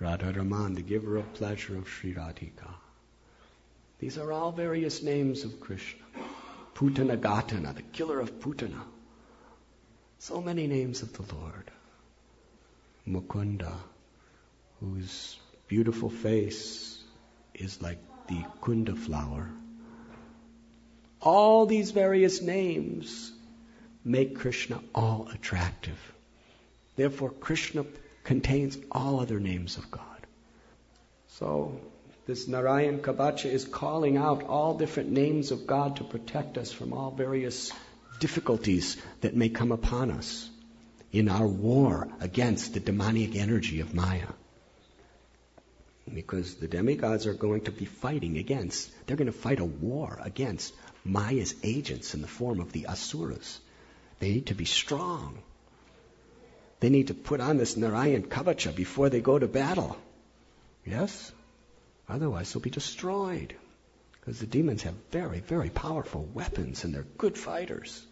Radharaman, the giver of pleasure of Sri Radhika. These are all various names of Krishna. Putanagatana, the killer of Putana. So many names of the Lord. Mukunda, whose beautiful face is like the kunda flower. All these various names make Krishna all attractive. Therefore, Krishna contains all other names of God. So, this Narayan Kavacha is calling out all different names of God to protect us from all various difficulties that may come upon us in our war against the demonic energy of Maya. Because the demigods are going to be fighting against, they're going to fight a war against Maya's agents in the form of the Asuras. They need to be strong. They need to put on this Narayan Kavacha before they go to battle. Yes? Otherwise they'll be destroyed. Because the demons have very, very powerful weapons and they're good fighters.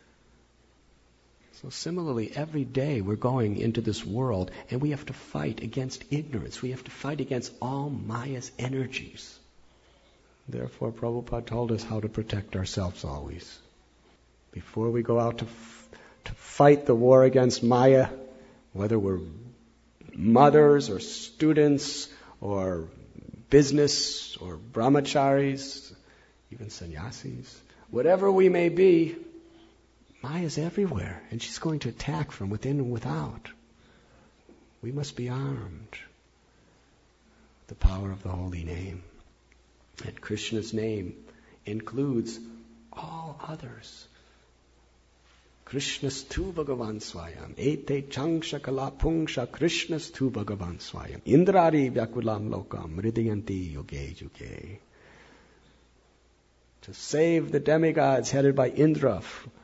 So similarly, every day we're going into this world and we have to fight against ignorance. We have to fight against all Maya's energies. Therefore, Prabhupada told us how to protect ourselves always. Before we go out to fight the war against Maya, whether we're mothers or students or business or brahmacharis, even sannyasis, whatever we may be, Maya's everywhere, and she's going to attack from within and without. We must be armed. The power of the holy name. And Krishna's name includes all others. Krishnastu Bhagavan Swayam. Ete changsha kala pungsha Krishnastu Bhagavan Swayam. Indrari vyakulam lokam mridayanti yoge yuge. To save the demigods headed by Indra,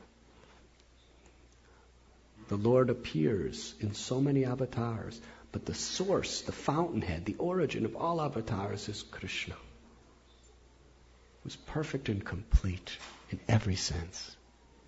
the Lord appears in so many avatars, but the source, the fountainhead, the origin of all avatars is Krishna, who's perfect and complete in every sense.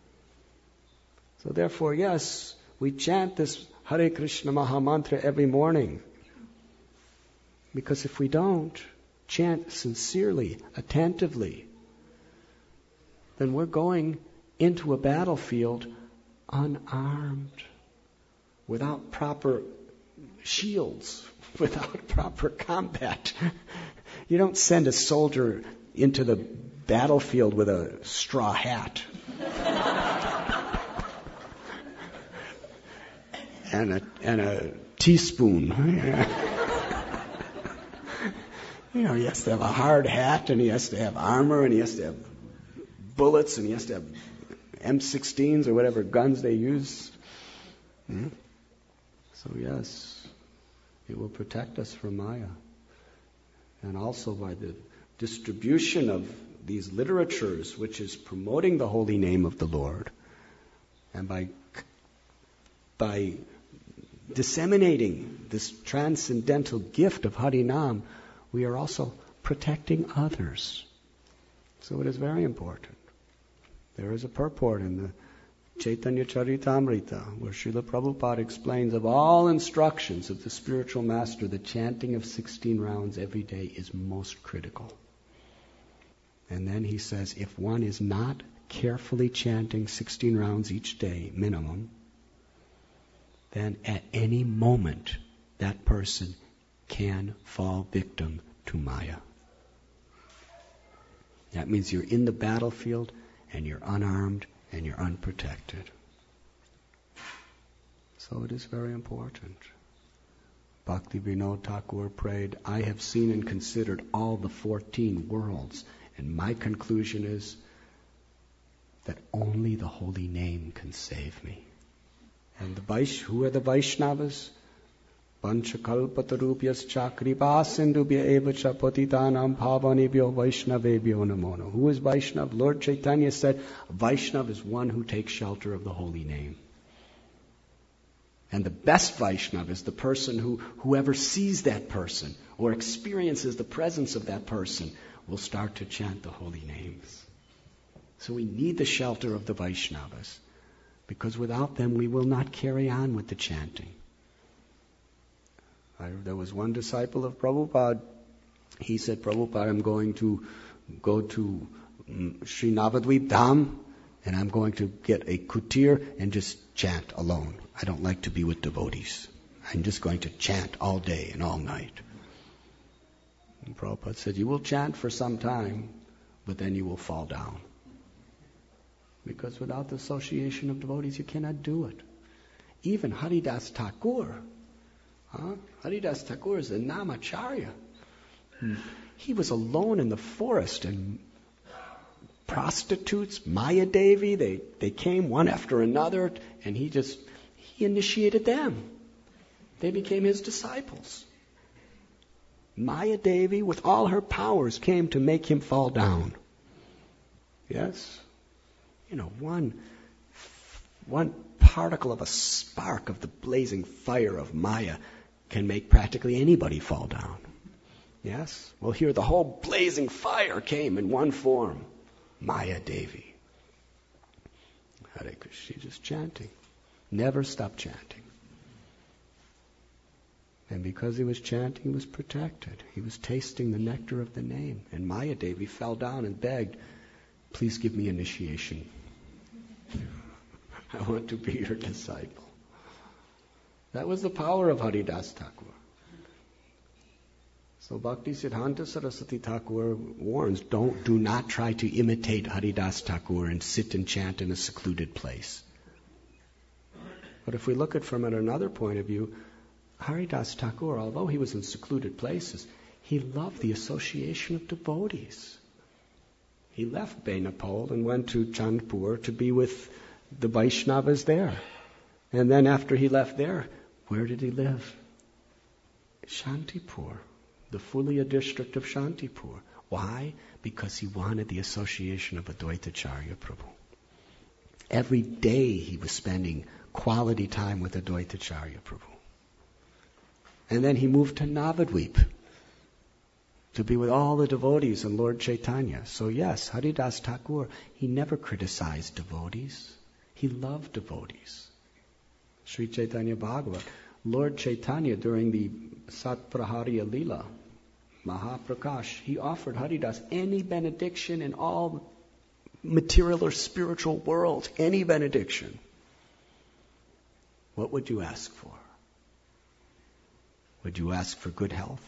So therefore, yes, we chant this Hare Krishna Maha Mantra every morning. Because if we don't chant sincerely, attentively, then we're going into a battlefield unarmed, without proper shields, without proper combat. You don't send a soldier into the battlefield with a straw hat and a teaspoon. He has to have a hard hat, and he has to have armor, and he has to have bullets, and he has to have M16s or whatever guns they use. So yes, it will protect us from Maya. And also by the distribution of these literatures, which is promoting the holy name of the Lord, and by disseminating this transcendental gift of Harinam, we are also protecting others. So it is very important. There is a purport in the Chaitanya Charitamrita where Srila Prabhupada explains of all instructions of the spiritual master, the chanting of 16 rounds every day is most critical. And then he says, if one is not carefully chanting 16 rounds each day, minimum, then at any moment that person can fall victim to Maya. That means you're in the battlefield and you're unarmed and you're unprotected. So it is very important. Bhakti Vinod Thakur prayed, I have seen and considered all the 14 worlds, and my conclusion is that only the holy name can save me. And who are the Vaishnavas? Panchakalpatarupyascha kripasindubhya evacha patitanam bhavanebhyo Vaishnavebhyo namo. Who is Vaishnav? Lord Chaitanya said, Vaishnav is one who takes shelter of the holy name. And the best Vaishnav is the person whoever sees that person or experiences the presence of that person will start to chant the holy names. So we need the shelter of the Vaishnavas, because without them we will not carry on with the chanting. There was one disciple of Prabhupada. He said, Prabhupada, I'm going to go to Sri Navadvip Dham, and I'm going to get a kutir and just chant alone. I don't like to be with devotees. I'm just going to chant all day and all night. And Prabhupada said, you will chant for some time, but then you will fall down. Because without the association of devotees, you cannot do it. Even Haridas Thakur. Haridas Thakur is a Namacharya. He was alone in the forest, and prostitutes, Maya Devi, they came one after another, and he initiated them. They became his disciples. Maya Devi, with all her powers, came to make him fall down. Yes? One particle of a spark of the blazing fire of Maya can make practically anybody fall down. Yes? Well, here the whole blazing fire came in one form. Maya Devi. Hare Krishna, just chanting. Never stop chanting. And because he was chanting, he was protected. He was tasting the nectar of the name. And Maya Devi fell down and begged, please give me initiation. I want to be your disciple. That was the power of Haridas Thakur. So Bhakti Siddhanta Saraswati Thakur warns, do not try to imitate Haridas Thakur and sit and chant in a secluded place. But if we look at it from another point of view, Haridas Thakur, although he was in secluded places, he loved the association of devotees. He left Benapole and went to Chandpur to be with the Vaishnavas there. And then after he left there, where did he live? Shantipur, the Fulia district of Shantipur. Why? Because he wanted the association of Advaitacharya Prabhu. Every day he was spending quality time with Advaitacharya Prabhu. And then he moved to Navadvip to be with all the devotees and Lord Chaitanya. So yes, Haridas Thakur, he never criticized devotees. He loved devotees. Sri Chaitanya Bhagavat, Lord Chaitanya during the Satpraharya Leela, Mahaprakash, he offered Haridas any benediction in all material or spiritual world, any benediction. What would you ask for? Would you ask for good health?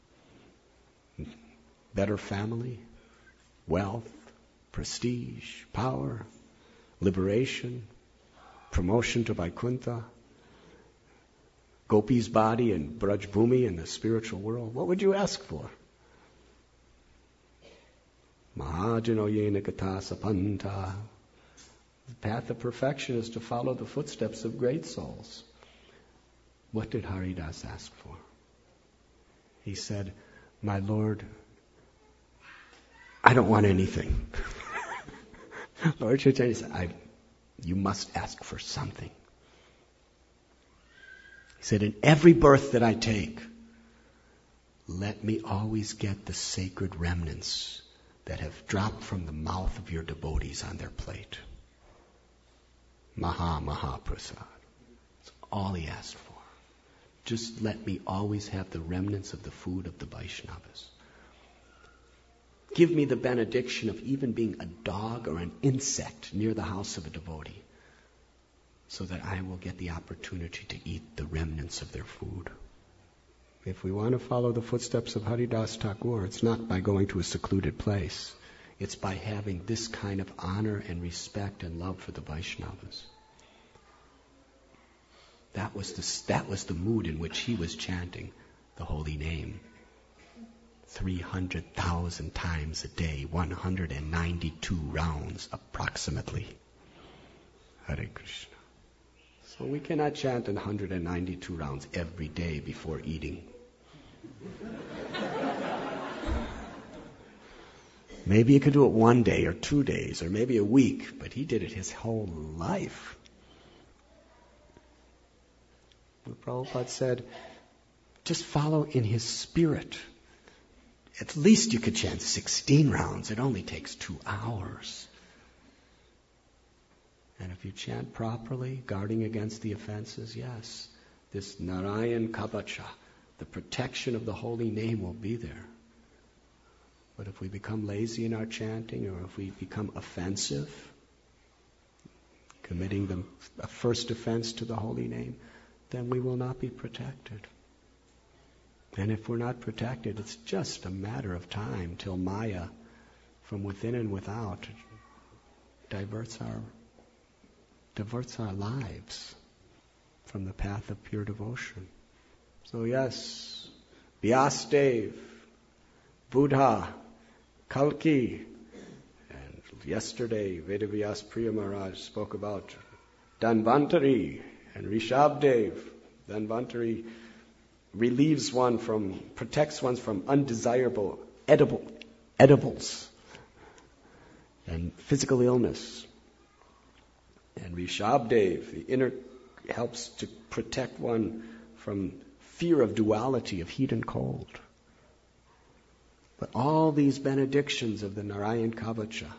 Better family? Wealth? Prestige? Power? Liberation? Promotion to Vaikuntha? Gopi's body and Braj Bhumi in the spiritual world? What would you ask for? Mahajano yena kata sapanta. The path of perfection is to follow the footsteps of great souls. What did Haridas ask for? He said, my Lord, I don't want anything. Lord Chaitanya said, you must ask for something. He said, in every birth that I take, let me always get the sacred remnants that have dropped from the mouth of your devotees on their plate. Maha Prasad. That's all he asked for. Just let me always have the remnants of the food of the Vaishnavas. Give me the benediction of even being a dog or an insect near the house of a devotee, so that I will get the opportunity to eat the remnants of their food. If we want to follow the footsteps of Haridas Thakur, it's not by going to a secluded place. It's by having this kind of honor and respect and love for the Vaishnavas. That was the mood in which he was chanting the holy name 300,000 times a day, 192 rounds approximately. Hare Krishna. So we cannot chant in 192 rounds every day before eating. Maybe you could do it one day or 2 days or maybe a week, but he did it his whole life. Prabhupada said, just follow in his spirit. At least you could chant 16 rounds. It only takes 2 hours. And if you chant properly, guarding against the offenses, yes, this Narayan Kabacha the protection of the holy name will be there. But if we become lazy in our chanting, or if we become offensive, committing a first offense to the holy name, then we will not be protected. And if we're not protected, it's just a matter of time till Maya, from within and without, diverts our lives from the path of pure devotion. So yes, Vyasadeva, Buddha, Kalki, and yesterday Vedavyas Priya Maharaj spoke about Dhanvantari and Rishabdev. Dhanvantari protects one from undesirable edibles and physical illness. And Rishabdev, the inner, helps to protect one from fear of duality, of heat and cold. But all these benedictions of the Narayan Kavacha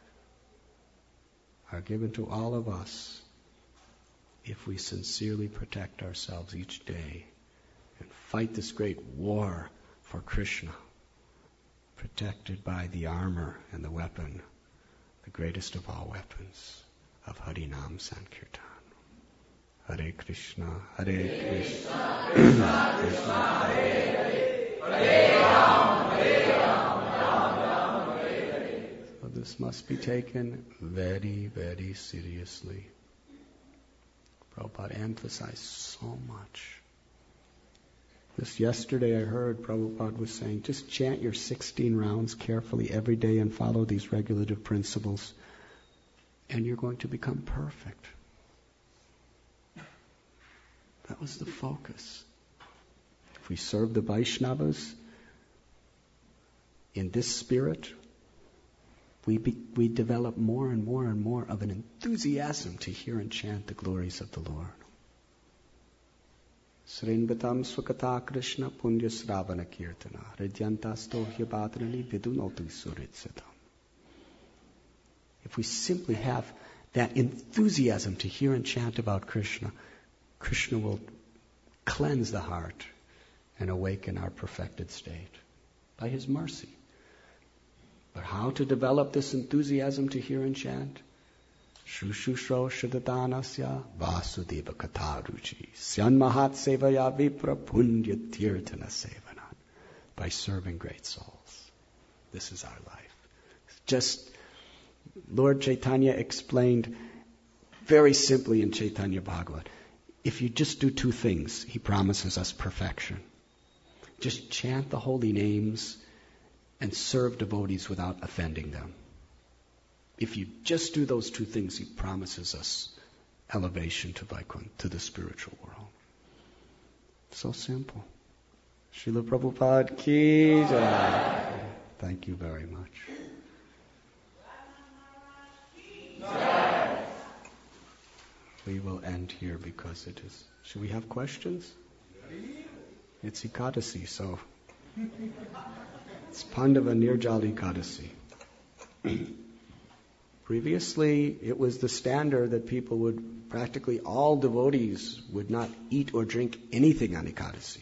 are given to all of us if we sincerely protect ourselves each day and fight this great war for Krishna, protected by the armor and the weapon, the greatest of all weapons, of Harinam Sankirtan. Hare Krishna, Hare Krishna, Krishna Krishna, Hare Hare, Hare Ram, Hare Ram, Ram Ram, Hare Hare. So this must be taken very, very seriously. Prabhupada emphasized so much. Just yesterday I heard Prabhupada was saying, just chant your 16 rounds carefully every day and follow these regulative principles, and you're going to become perfect. That was the focus. If we serve the Vaishnavas in this spirit, we develop more and more and more of an enthusiasm to hear and chant the glories of the Lord. Srinvatam Swakata Krishna Punya Sravana Kirtana Hridyantasto Hyabadrani Vidunotu Suritsatam. If we simply have that enthusiasm to hear and chant about Krishna, Krishna will cleanse the heart and awaken our perfected state by His mercy. But how to develop this enthusiasm to hear and chant? Shushushro Shadadanasya Vasudeva Kataruchi Syan Mahat Sevaya Vipra Punya Tirtana Sevanat. By serving great souls. This is our life. Just Lord Chaitanya explained very simply in Chaitanya Bhagavat. If you just do two things, He promises us perfection. Just chant the holy names and serve devotees without offending them. If you just do those two things, He promises us elevation to Vaikuntha, to the spiritual world. So simple. Srila Prabhupada ki jai. Thank you very much. We will end here because it is. Should we have questions? It's Ekadasi, so it's Pandava Nirjala Ekadasi. Previously, it was the standard that people would, practically all devotees would not eat or drink anything on Ekadasi.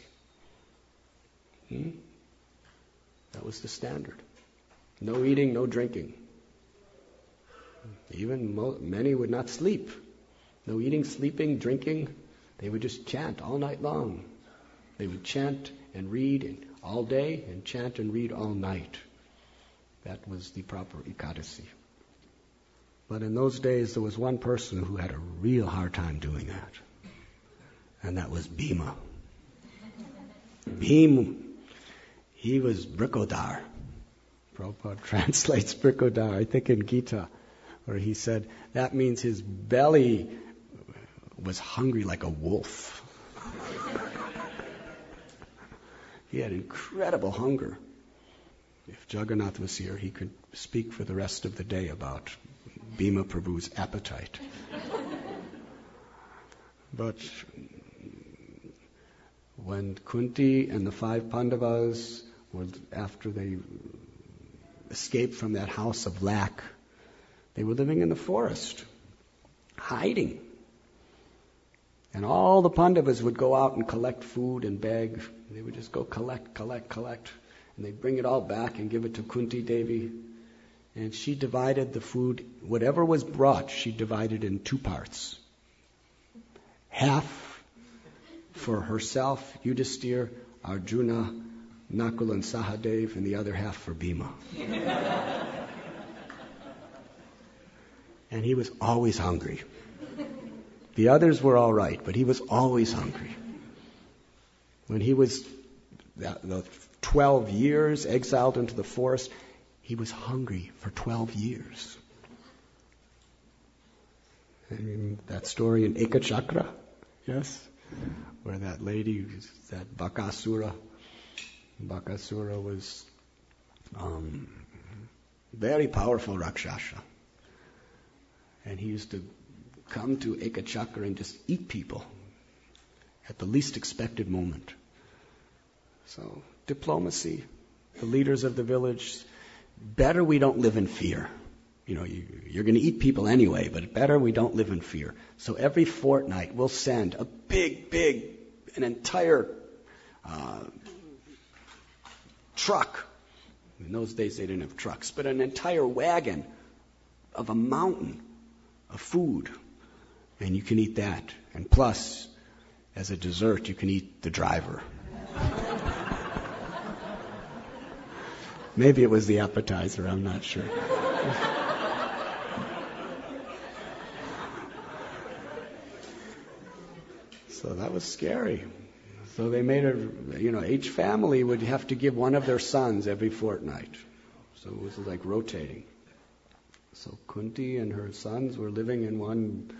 That was the standard. No eating, no drinking. Even many would not sleep. No eating, sleeping, drinking. They would just chant all night long. They would chant and read all day and chant and read all night. That was the proper Ekadasi. But in those days, there was one person who had a real hard time doing that. And that was Bhima. He was Brikodar. Prabhupada translates Brikodar, I think in Gita, where he said, that means his belly was hungry like a wolf. He had incredible hunger. If Jagannath was here, he could speak for the rest of the day about Bhima Prabhu's appetite. But when Kunti and the 5 Pandavas, after they escaped from that house of lack, they were living in the forest, hiding. And all the Pandavas would go out and collect food and beg. They would just go collect. And they'd bring it all back and give it to Kunti Devi. And she divided the food, whatever was brought, she divided in 2 parts. Half for herself, Yudhisthira, Arjuna, Nakul and Sahadev, and the other half for Bhima. And he was always hungry. The others were all right, but he was always hungry. When he was the 12 years exiled into the forest, he was hungry for 12 years. And that story in Ekachakra, yes, where that lady, that Bakasura was very powerful Rakshasa. And he used to come to Ekachakra and just eat people at the least expected moment. So, diplomacy, the leaders of the village, better we don't live in fear. You're going to eat people anyway, but better we don't live in fear. So every fortnight we'll send a an entire truck. In those days they didn't have trucks, but an entire wagon of a mountain of food. And you can eat that. And plus, as a dessert, you can eat the driver. Maybe it was the appetizer, I'm not sure. So that was scary. So they made each family would have to give one of their sons every fortnight. So it was like rotating. So Kunti and her sons were living in one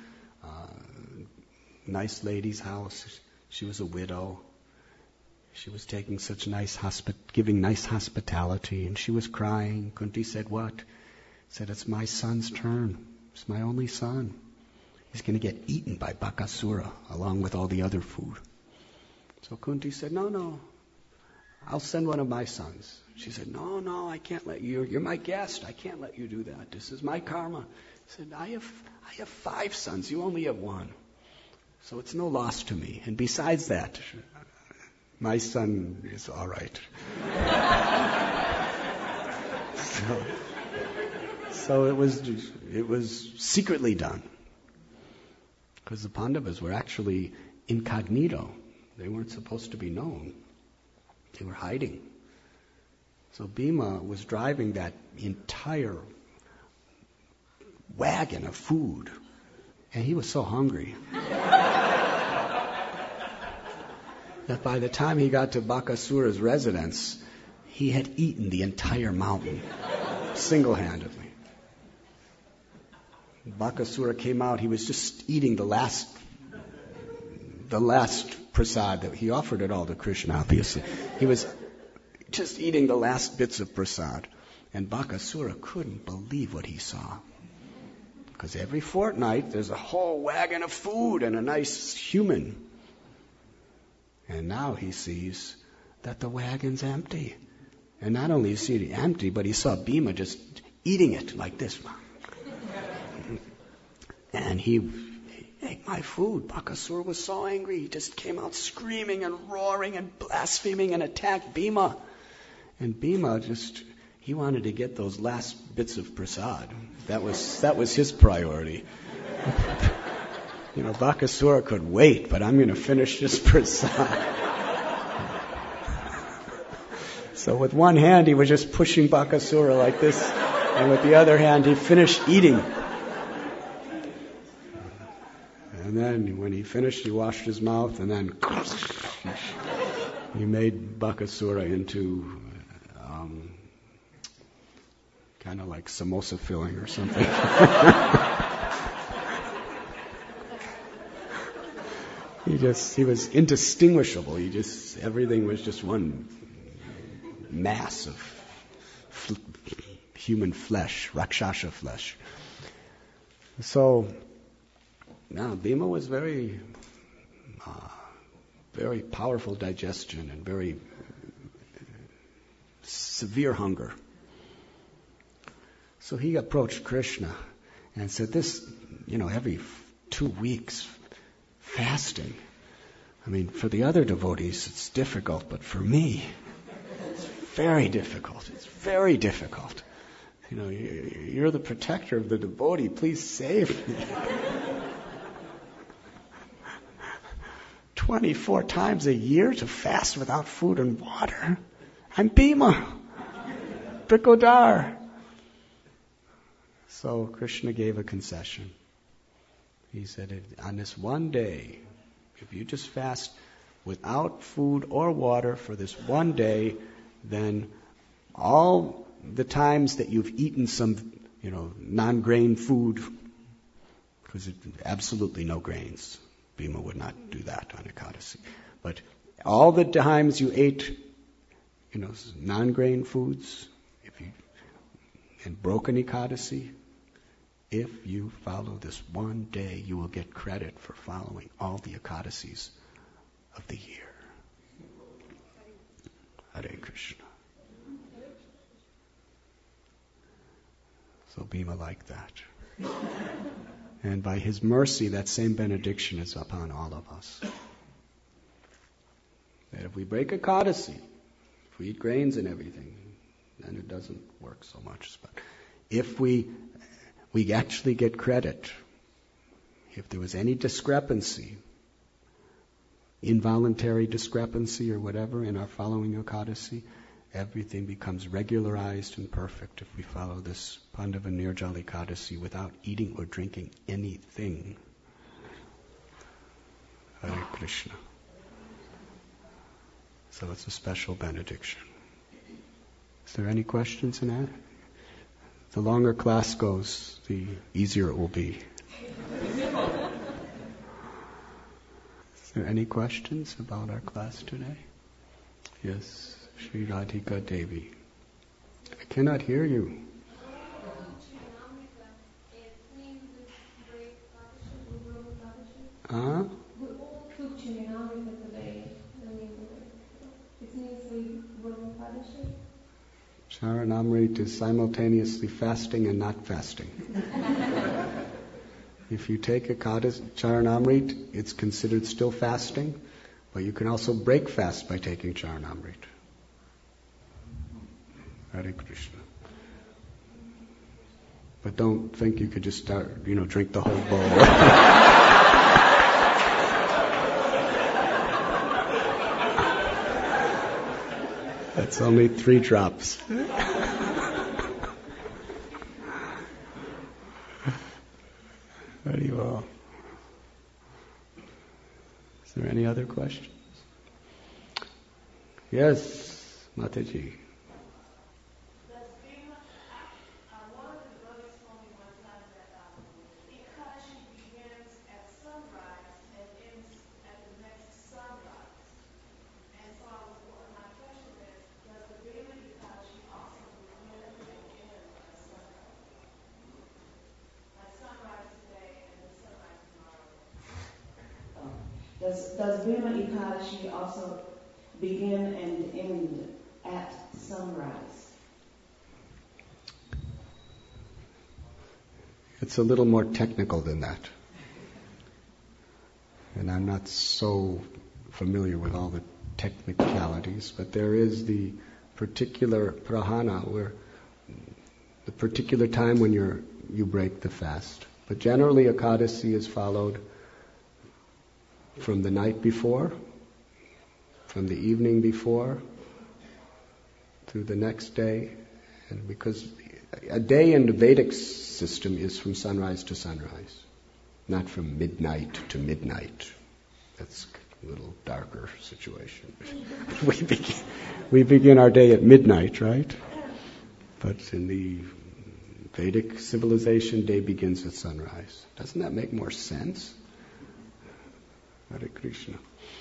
nice lady's house. She was a widow. She was taking such giving nice hospitality, and she was crying. Kunti said, "What?" Said, "It's my son's turn. It's my only son. He's going to get eaten by Bakasura along with all the other food." So Kunti said, "No, I'll send one of my sons." She said, "No, I can't let you. You're my guest. I can't let you do that. This is my karma." He said, I have 5 sons. You only have 1. So it's no loss to me. And besides that, my son is all right. So it was secretly done. Because the Pandavas were actually incognito. They weren't supposed to be known. They were hiding. So Bhima was driving that entire wagon of food. And he was so hungry that by the time he got to Bakasura's residence, he had eaten the entire mountain single-handedly. Bakasura came out. He was just eating the last prasad that he offered it all to Krishna, obviously. He was just eating the last bits of prasad. And Bakasura couldn't believe what he saw. Because every fortnight there's a whole wagon of food and a nice human. And now he sees that the wagon's empty. And not only is it empty, but he saw Bhima just eating it like this. And he ate my food. Bakasura was so angry. He just came out screaming and roaring and blaspheming and attacked Bhima. And Bhima he wanted to get those last bits of prasad. That was his priority. Bakasura could wait, but I'm going to finish this prasad. So with one hand he was just pushing Bakasura like this, and with the other hand he finished eating. And then when he finished, he washed his mouth, and then he made Bakasura into kind of like samosa filling or something. He was indistinguishable. Everything was just one mass of human flesh, Rakshasa flesh. So now Bhima was very powerful digestion and very severe hunger. So he approached Krishna and said, every 2 weeks, fasting. I mean, for the other devotees, it's difficult, but for me, it's very difficult. It's very difficult. You know, you're the protector of the devotee. Please save me. 24 times a year to fast without food and water. I'm Bhima, Brikodar. So Krishna gave a concession. He said, on this one day, if you just fast without food or water for this one day, then all the times that you've eaten some, non-grain food, because absolutely no grains. Bhima would not do that on Ekadasi. But all the times you ate, non-grain foods, and broken Ekadasi, if you follow this one day, you will get credit for following all the Ekadasis of the year. Hare Krishna. So Bhima liked that. And by his mercy, that same benediction is upon all of us. That if we break Ekadasi, if we eat grains and everything, then it doesn't work so much. But if we actually get credit. If there was any discrepancy, involuntary discrepancy or whatever in our following Ekadasi, everything becomes regularized and perfect if we follow this Pandava Nirjala Ekadasi without eating or drinking anything. Hare Krishna. So it's a special benediction. Is there any questions in that? The longer class goes, the easier it will be. Is there any questions about our class today? Yes, Sri Radhika Devi. I cannot hear you. Huh? Charanamrita is simultaneously fasting and not fasting. If you take a Charanamrita, it's considered still fasting, but you can also break fast by taking Charanamrita. Hare Krishna. But don't think you could just start, drink the whole bowl. That's only 3 drops. Very well. Is there any other questions? Yes, Mataji. One of the brothers told me one time that Ekadashi begins at sunrise and ends at the next sunrise. And so my question is, does the Vela Ekadashi also begin and end at sunrise? Like sunrise today and then sunrise tomorrow. Does Vela Ekadashi also begin and end at sunrise? It's a little more technical than that. And I'm not so familiar with all the technicalities, but there is the particular prahana, where the particular time when you break the fast. But generally Ekadasi is followed from the night before, from the evening before, to the next day, and because a day in the Vedic system is from sunrise to sunrise, not from midnight to midnight. That's a little darker situation. We begin our day at midnight, right? But in the Vedic civilization, day begins at sunrise. Doesn't that make more sense? Hare Krishna.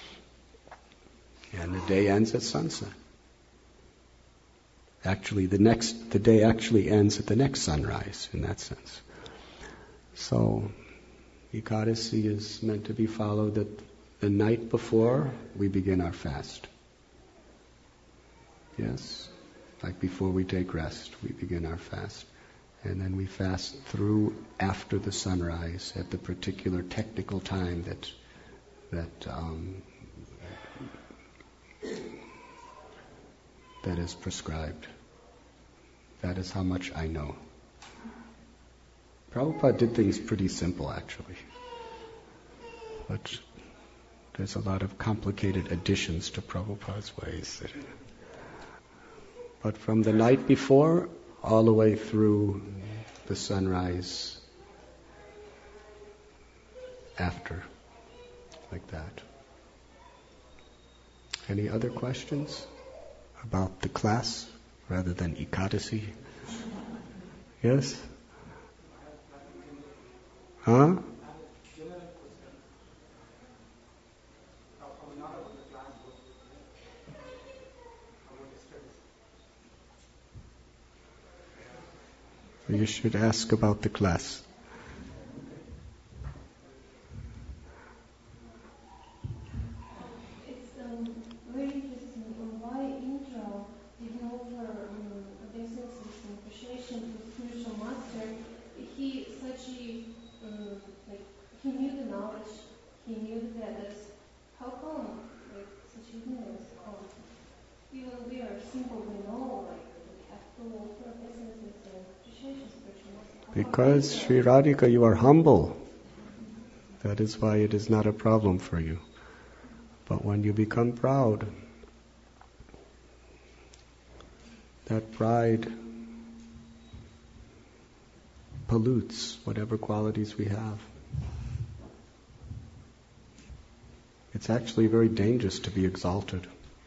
And the day ends at sunset. Actually, the day actually ends at the next sunrise, in that sense. So, Ekadasi is meant to be followed that the night before we begin our fast. Yes? Like before we take rest, we begin our fast. And then we fast through after the sunrise at the particular technical time that that is prescribed. That is how much I know. Prabhupada did things pretty simple, actually. But there's a lot of complicated additions to Prabhupada's ways. But from the night before, all the way through the sunrise after, like that. Any other questions about the class rather than Ekadasi? Yes? Huh? You should ask about the class. It's very interesting. Why Indra didn't offer obeisances and appreciation to spiritual master? He he knew the knowledge, he knew the Vedas. How come such ignorance comes? Even we are simple, we know we have to offer obeisances and appreciation to spiritual master. Because Sri Radhika, you are humble. That is why it is not a problem for you. But when you become proud, that pride pollutes whatever qualities we have. It's actually very dangerous to be exalted.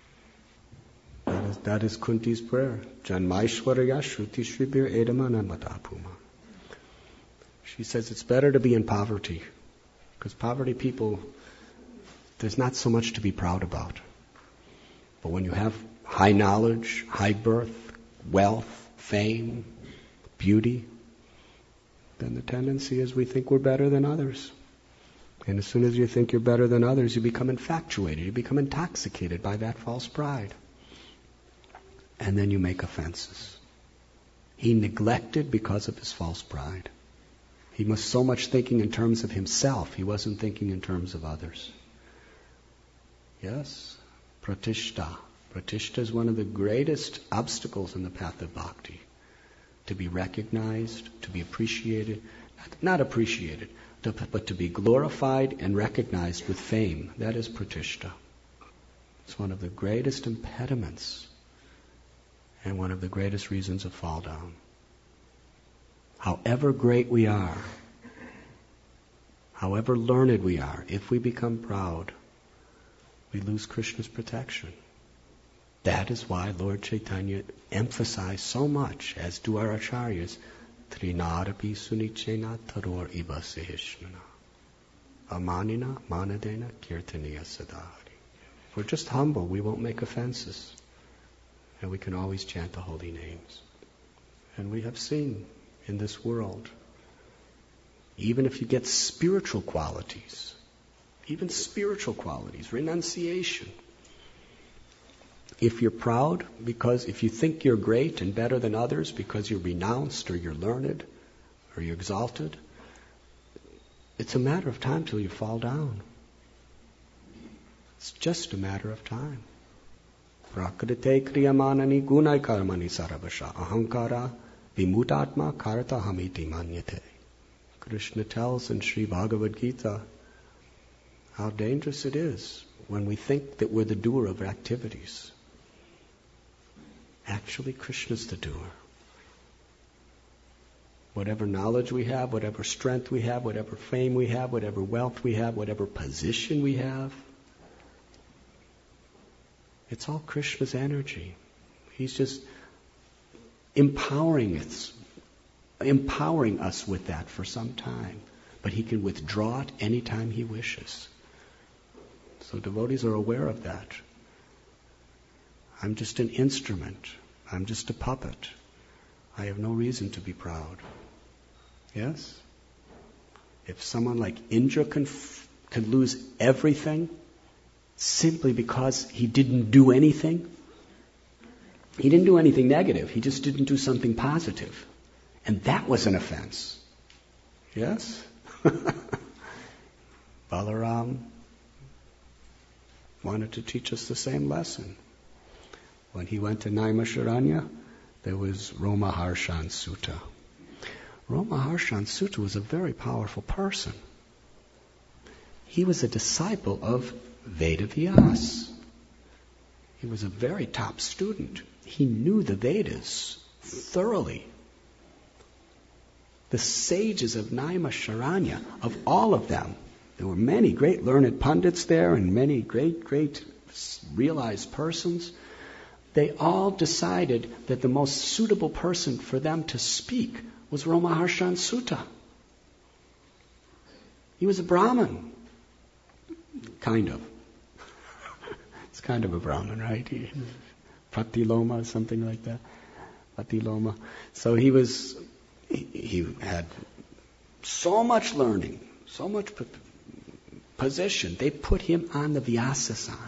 That is Kunti's prayer. Janmaishwarya Shruti Shribir Edamana Matapuma. She says it's better to be in poverty. Because poverty people, there's not so much to be proud about. But when you have high knowledge, high birth, wealth, fame, beauty, then the tendency is we think we're better than others. And as soon as you think you're better than others, you become infatuated, you become intoxicated by that false pride. And then you make offenses. He neglected because of his false pride. He was so much thinking in terms of himself, he wasn't thinking in terms of others. Yes? Pratishta. Pratishta is one of the greatest obstacles in the path of bhakti. To be recognized, to be appreciated, not appreciated, but to be glorified and recognized with fame. That is pratishta. It's one of the greatest impediments and one of the greatest reasons of fall down. However great we are, however learned we are, if we become proud, we lose Krishna's protection. That is why Lord Chaitanya emphasized so much, as do our acharyas, Trinarapi Sunichena Taror Iba Sehishmana Amanina Manadena Kirtaniya Sadhari. If we're just humble, we won't make offenses. And we can always chant the holy names. And we have seen in this world, even if you get spiritual qualities, renunciation, if you're proud, because if you think you're great and better than others because you're renounced or you're learned or you're exalted, it's a matter of time till you fall down. It's just a matter of time. Prakrite kriyamanani gunai karmani sarabasha ahankara vimutatma karta hamiti manyate. Krishna tells in Sri Bhagavad Gita how dangerous it is when we think that we're the doer of activities. Actually, Krishna's the doer. Whatever knowledge we have, whatever strength we have, whatever fame we have, whatever wealth we have, whatever position we have, it's all Krishna's energy. He's just empowering us with that for some time. But he can withdraw it anytime he wishes. So devotees are aware of that. I'm just an instrument. I'm just a puppet. I have no reason to be proud. Yes? If someone like Indra can lose everything simply because he didn't do anything, he didn't do anything negative. He just didn't do something positive. And that was an offense. Yes? Balaram wanted to teach us the same lesson. When he went to Naimisharanya, there was Romaharshan Sutta. Romaharshan Sutta was a very powerful person. He was a disciple of Vedavyas. He was a very top student. He knew the Vedas thoroughly. The sages of Naimisharanya, of all of them, there were many great learned pundits there and many great realized persons. They all decided that the most suitable person for them to speak was Romaharshan Sutta. He was a Brahmin. Kind of. It's kind of a Brahmin, right? Pratiloma, something like that. Pratiloma. So he had so much learning, so much position. They put him on the Vyasasana.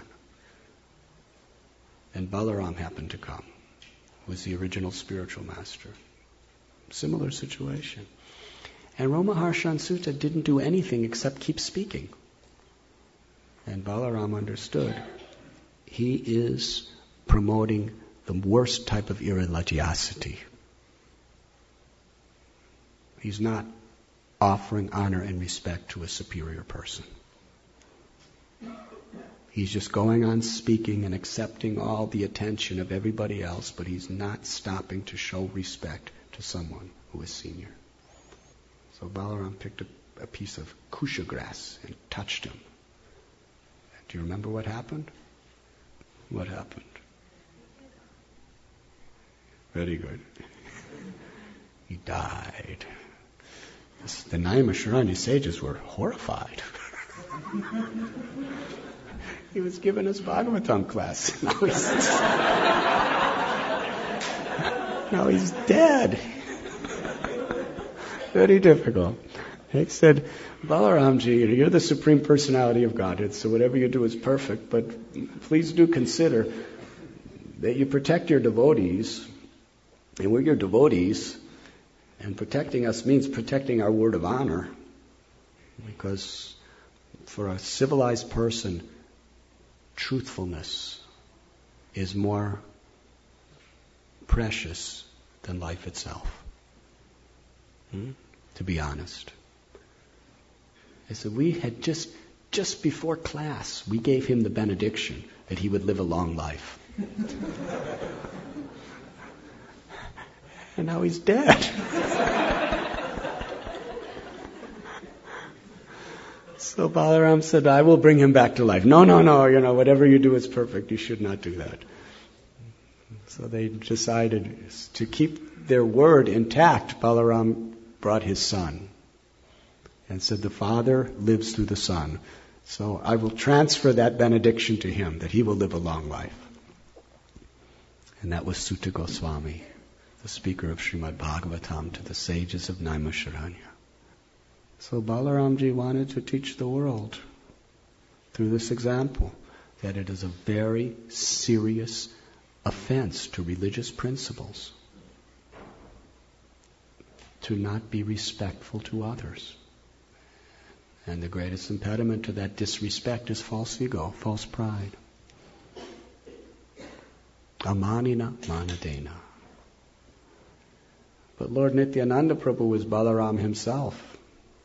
And Balaram happened to come, who was the original spiritual master. Similar situation. And Romaharshan Sutta didn't do anything except keep speaking. And Balaram understood. He is promoting the worst type of irreligiosity. He's not offering honor and respect to a superior person. He's just going on speaking and accepting all the attention of everybody else, but he's not stopping to show respect to someone who is senior. So Balaram picked a piece of kusha grass and touched him. Do you remember what happened? What happened? Very good. He died. The Naimisharanya sages were horrified. He was giving us Bhagavatam class. Now he's dead. Very difficult. He said, Balaramji, you're the Supreme Personality of Godhead, so whatever you do is perfect, but please do consider that you protect your devotees, and we're your devotees, and protecting us means protecting our word of honor, because for a civilized person, truthfulness is more precious than life itself. To be honest. I said, we had just before class, we gave him the benediction that he would live a long life. And now he's dead. So Balaram said, I will bring him back to life. No, whatever you do is perfect. You should not do that. So they decided to keep their word intact. Balaram brought his son and said, the Father lives through the Son. So I will transfer that benediction to him, that he will live a long life. And that was Sutta Goswami, the speaker of Srimad Bhagavatam to the sages of Naimisharanya. So Balaramji wanted to teach the world through this example that it is a very serious offense to religious principles to not be respectful to others. And the greatest impediment to that disrespect is false ego, false pride. Amanina manadena. But Lord Nityananda Prabhu was Balaram himself.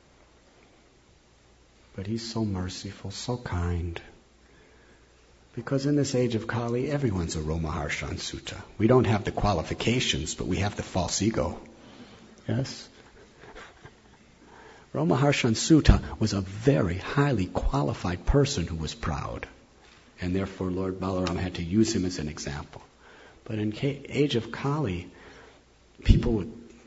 But he's so merciful, so kind. Because in this age of Kali, everyone's a Romaharshan Sutta. We don't have the qualifications, but we have the false ego. Yes? Romaharshan Sutta was a very highly qualified person who was proud. And therefore Lord Balaram had to use him as an example. But in age of Kali, people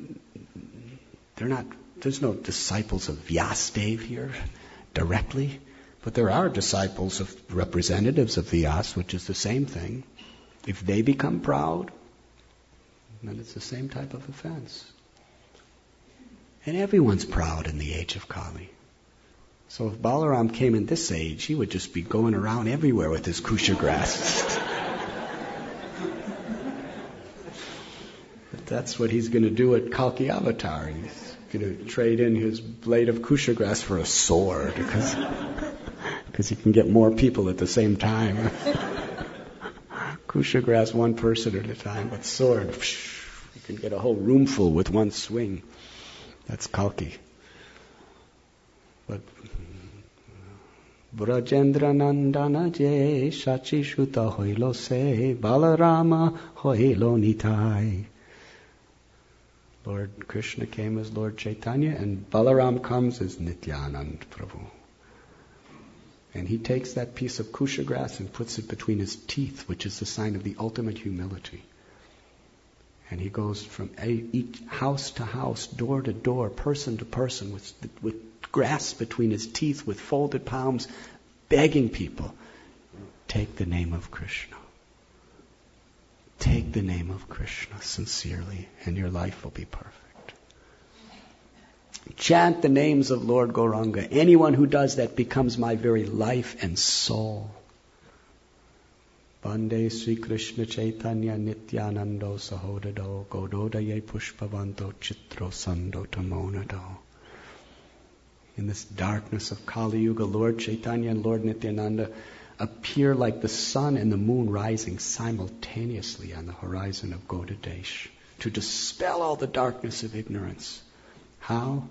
there's no disciples of Vyasdev here directly, but there are disciples of representatives of Vyas, which is the same thing. If they become proud, then it's the same type of offense. And everyone's proud in the age of Kali. So if Balaram came in this age, he would just be going around everywhere with his kusha grass. But that's what he's going to do at Kalki Avatar. He's going to trade in his blade of kusha grass for a sword, because because you can get more people at the same time. Kusha grass, one person at a time, but sword, you can get a whole room full with one swing. That's Kalki. But Brajendra Nandana je Shachi Shuta hoilo se Balarama hoilo nitai. Lord Krishna came as Lord Chaitanya, and Balaram comes as Nityanand Prabhu. And he takes that piece of kusha grass and puts it between his teeth, which is the sign of the ultimate humility. And he goes from each house to house, door to door, person to person, with grass between his teeth, with folded palms, begging people, take the name of Krishna. Take the name of Krishna sincerely, and your life will be perfect. Chant the names of Lord Gauranga. Anyone who does that becomes my very life and soul. Bande Sri Krishna Chaitanya Nityanando Sahodado Gododaye Pushpavanto Chitro Sando Tamonado. In this darkness of Kali Yuga, Lord Chaitanya and Lord Nityananda appear like the sun and the moon rising simultaneously on the horizon of Godadesh to dispel all the darkness of ignorance. How?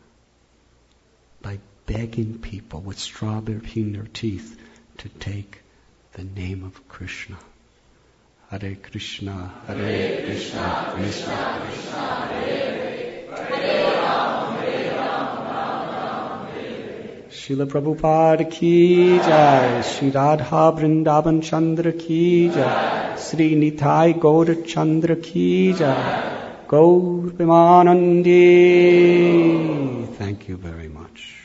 By begging people with strawberry in their teeth to take the name of Krishna. Hare Krishna, Hare Krishna, Krishna Krishna, Hare Hare Rama, Hare Rama, Rama Hare Hare. Srila Prabhupada ki jai, Sri Radha Vrindavan Chandra ki jai, Sri Nitai Gaura Chandra ki jai, Gaur Premanandi. Thank you very much.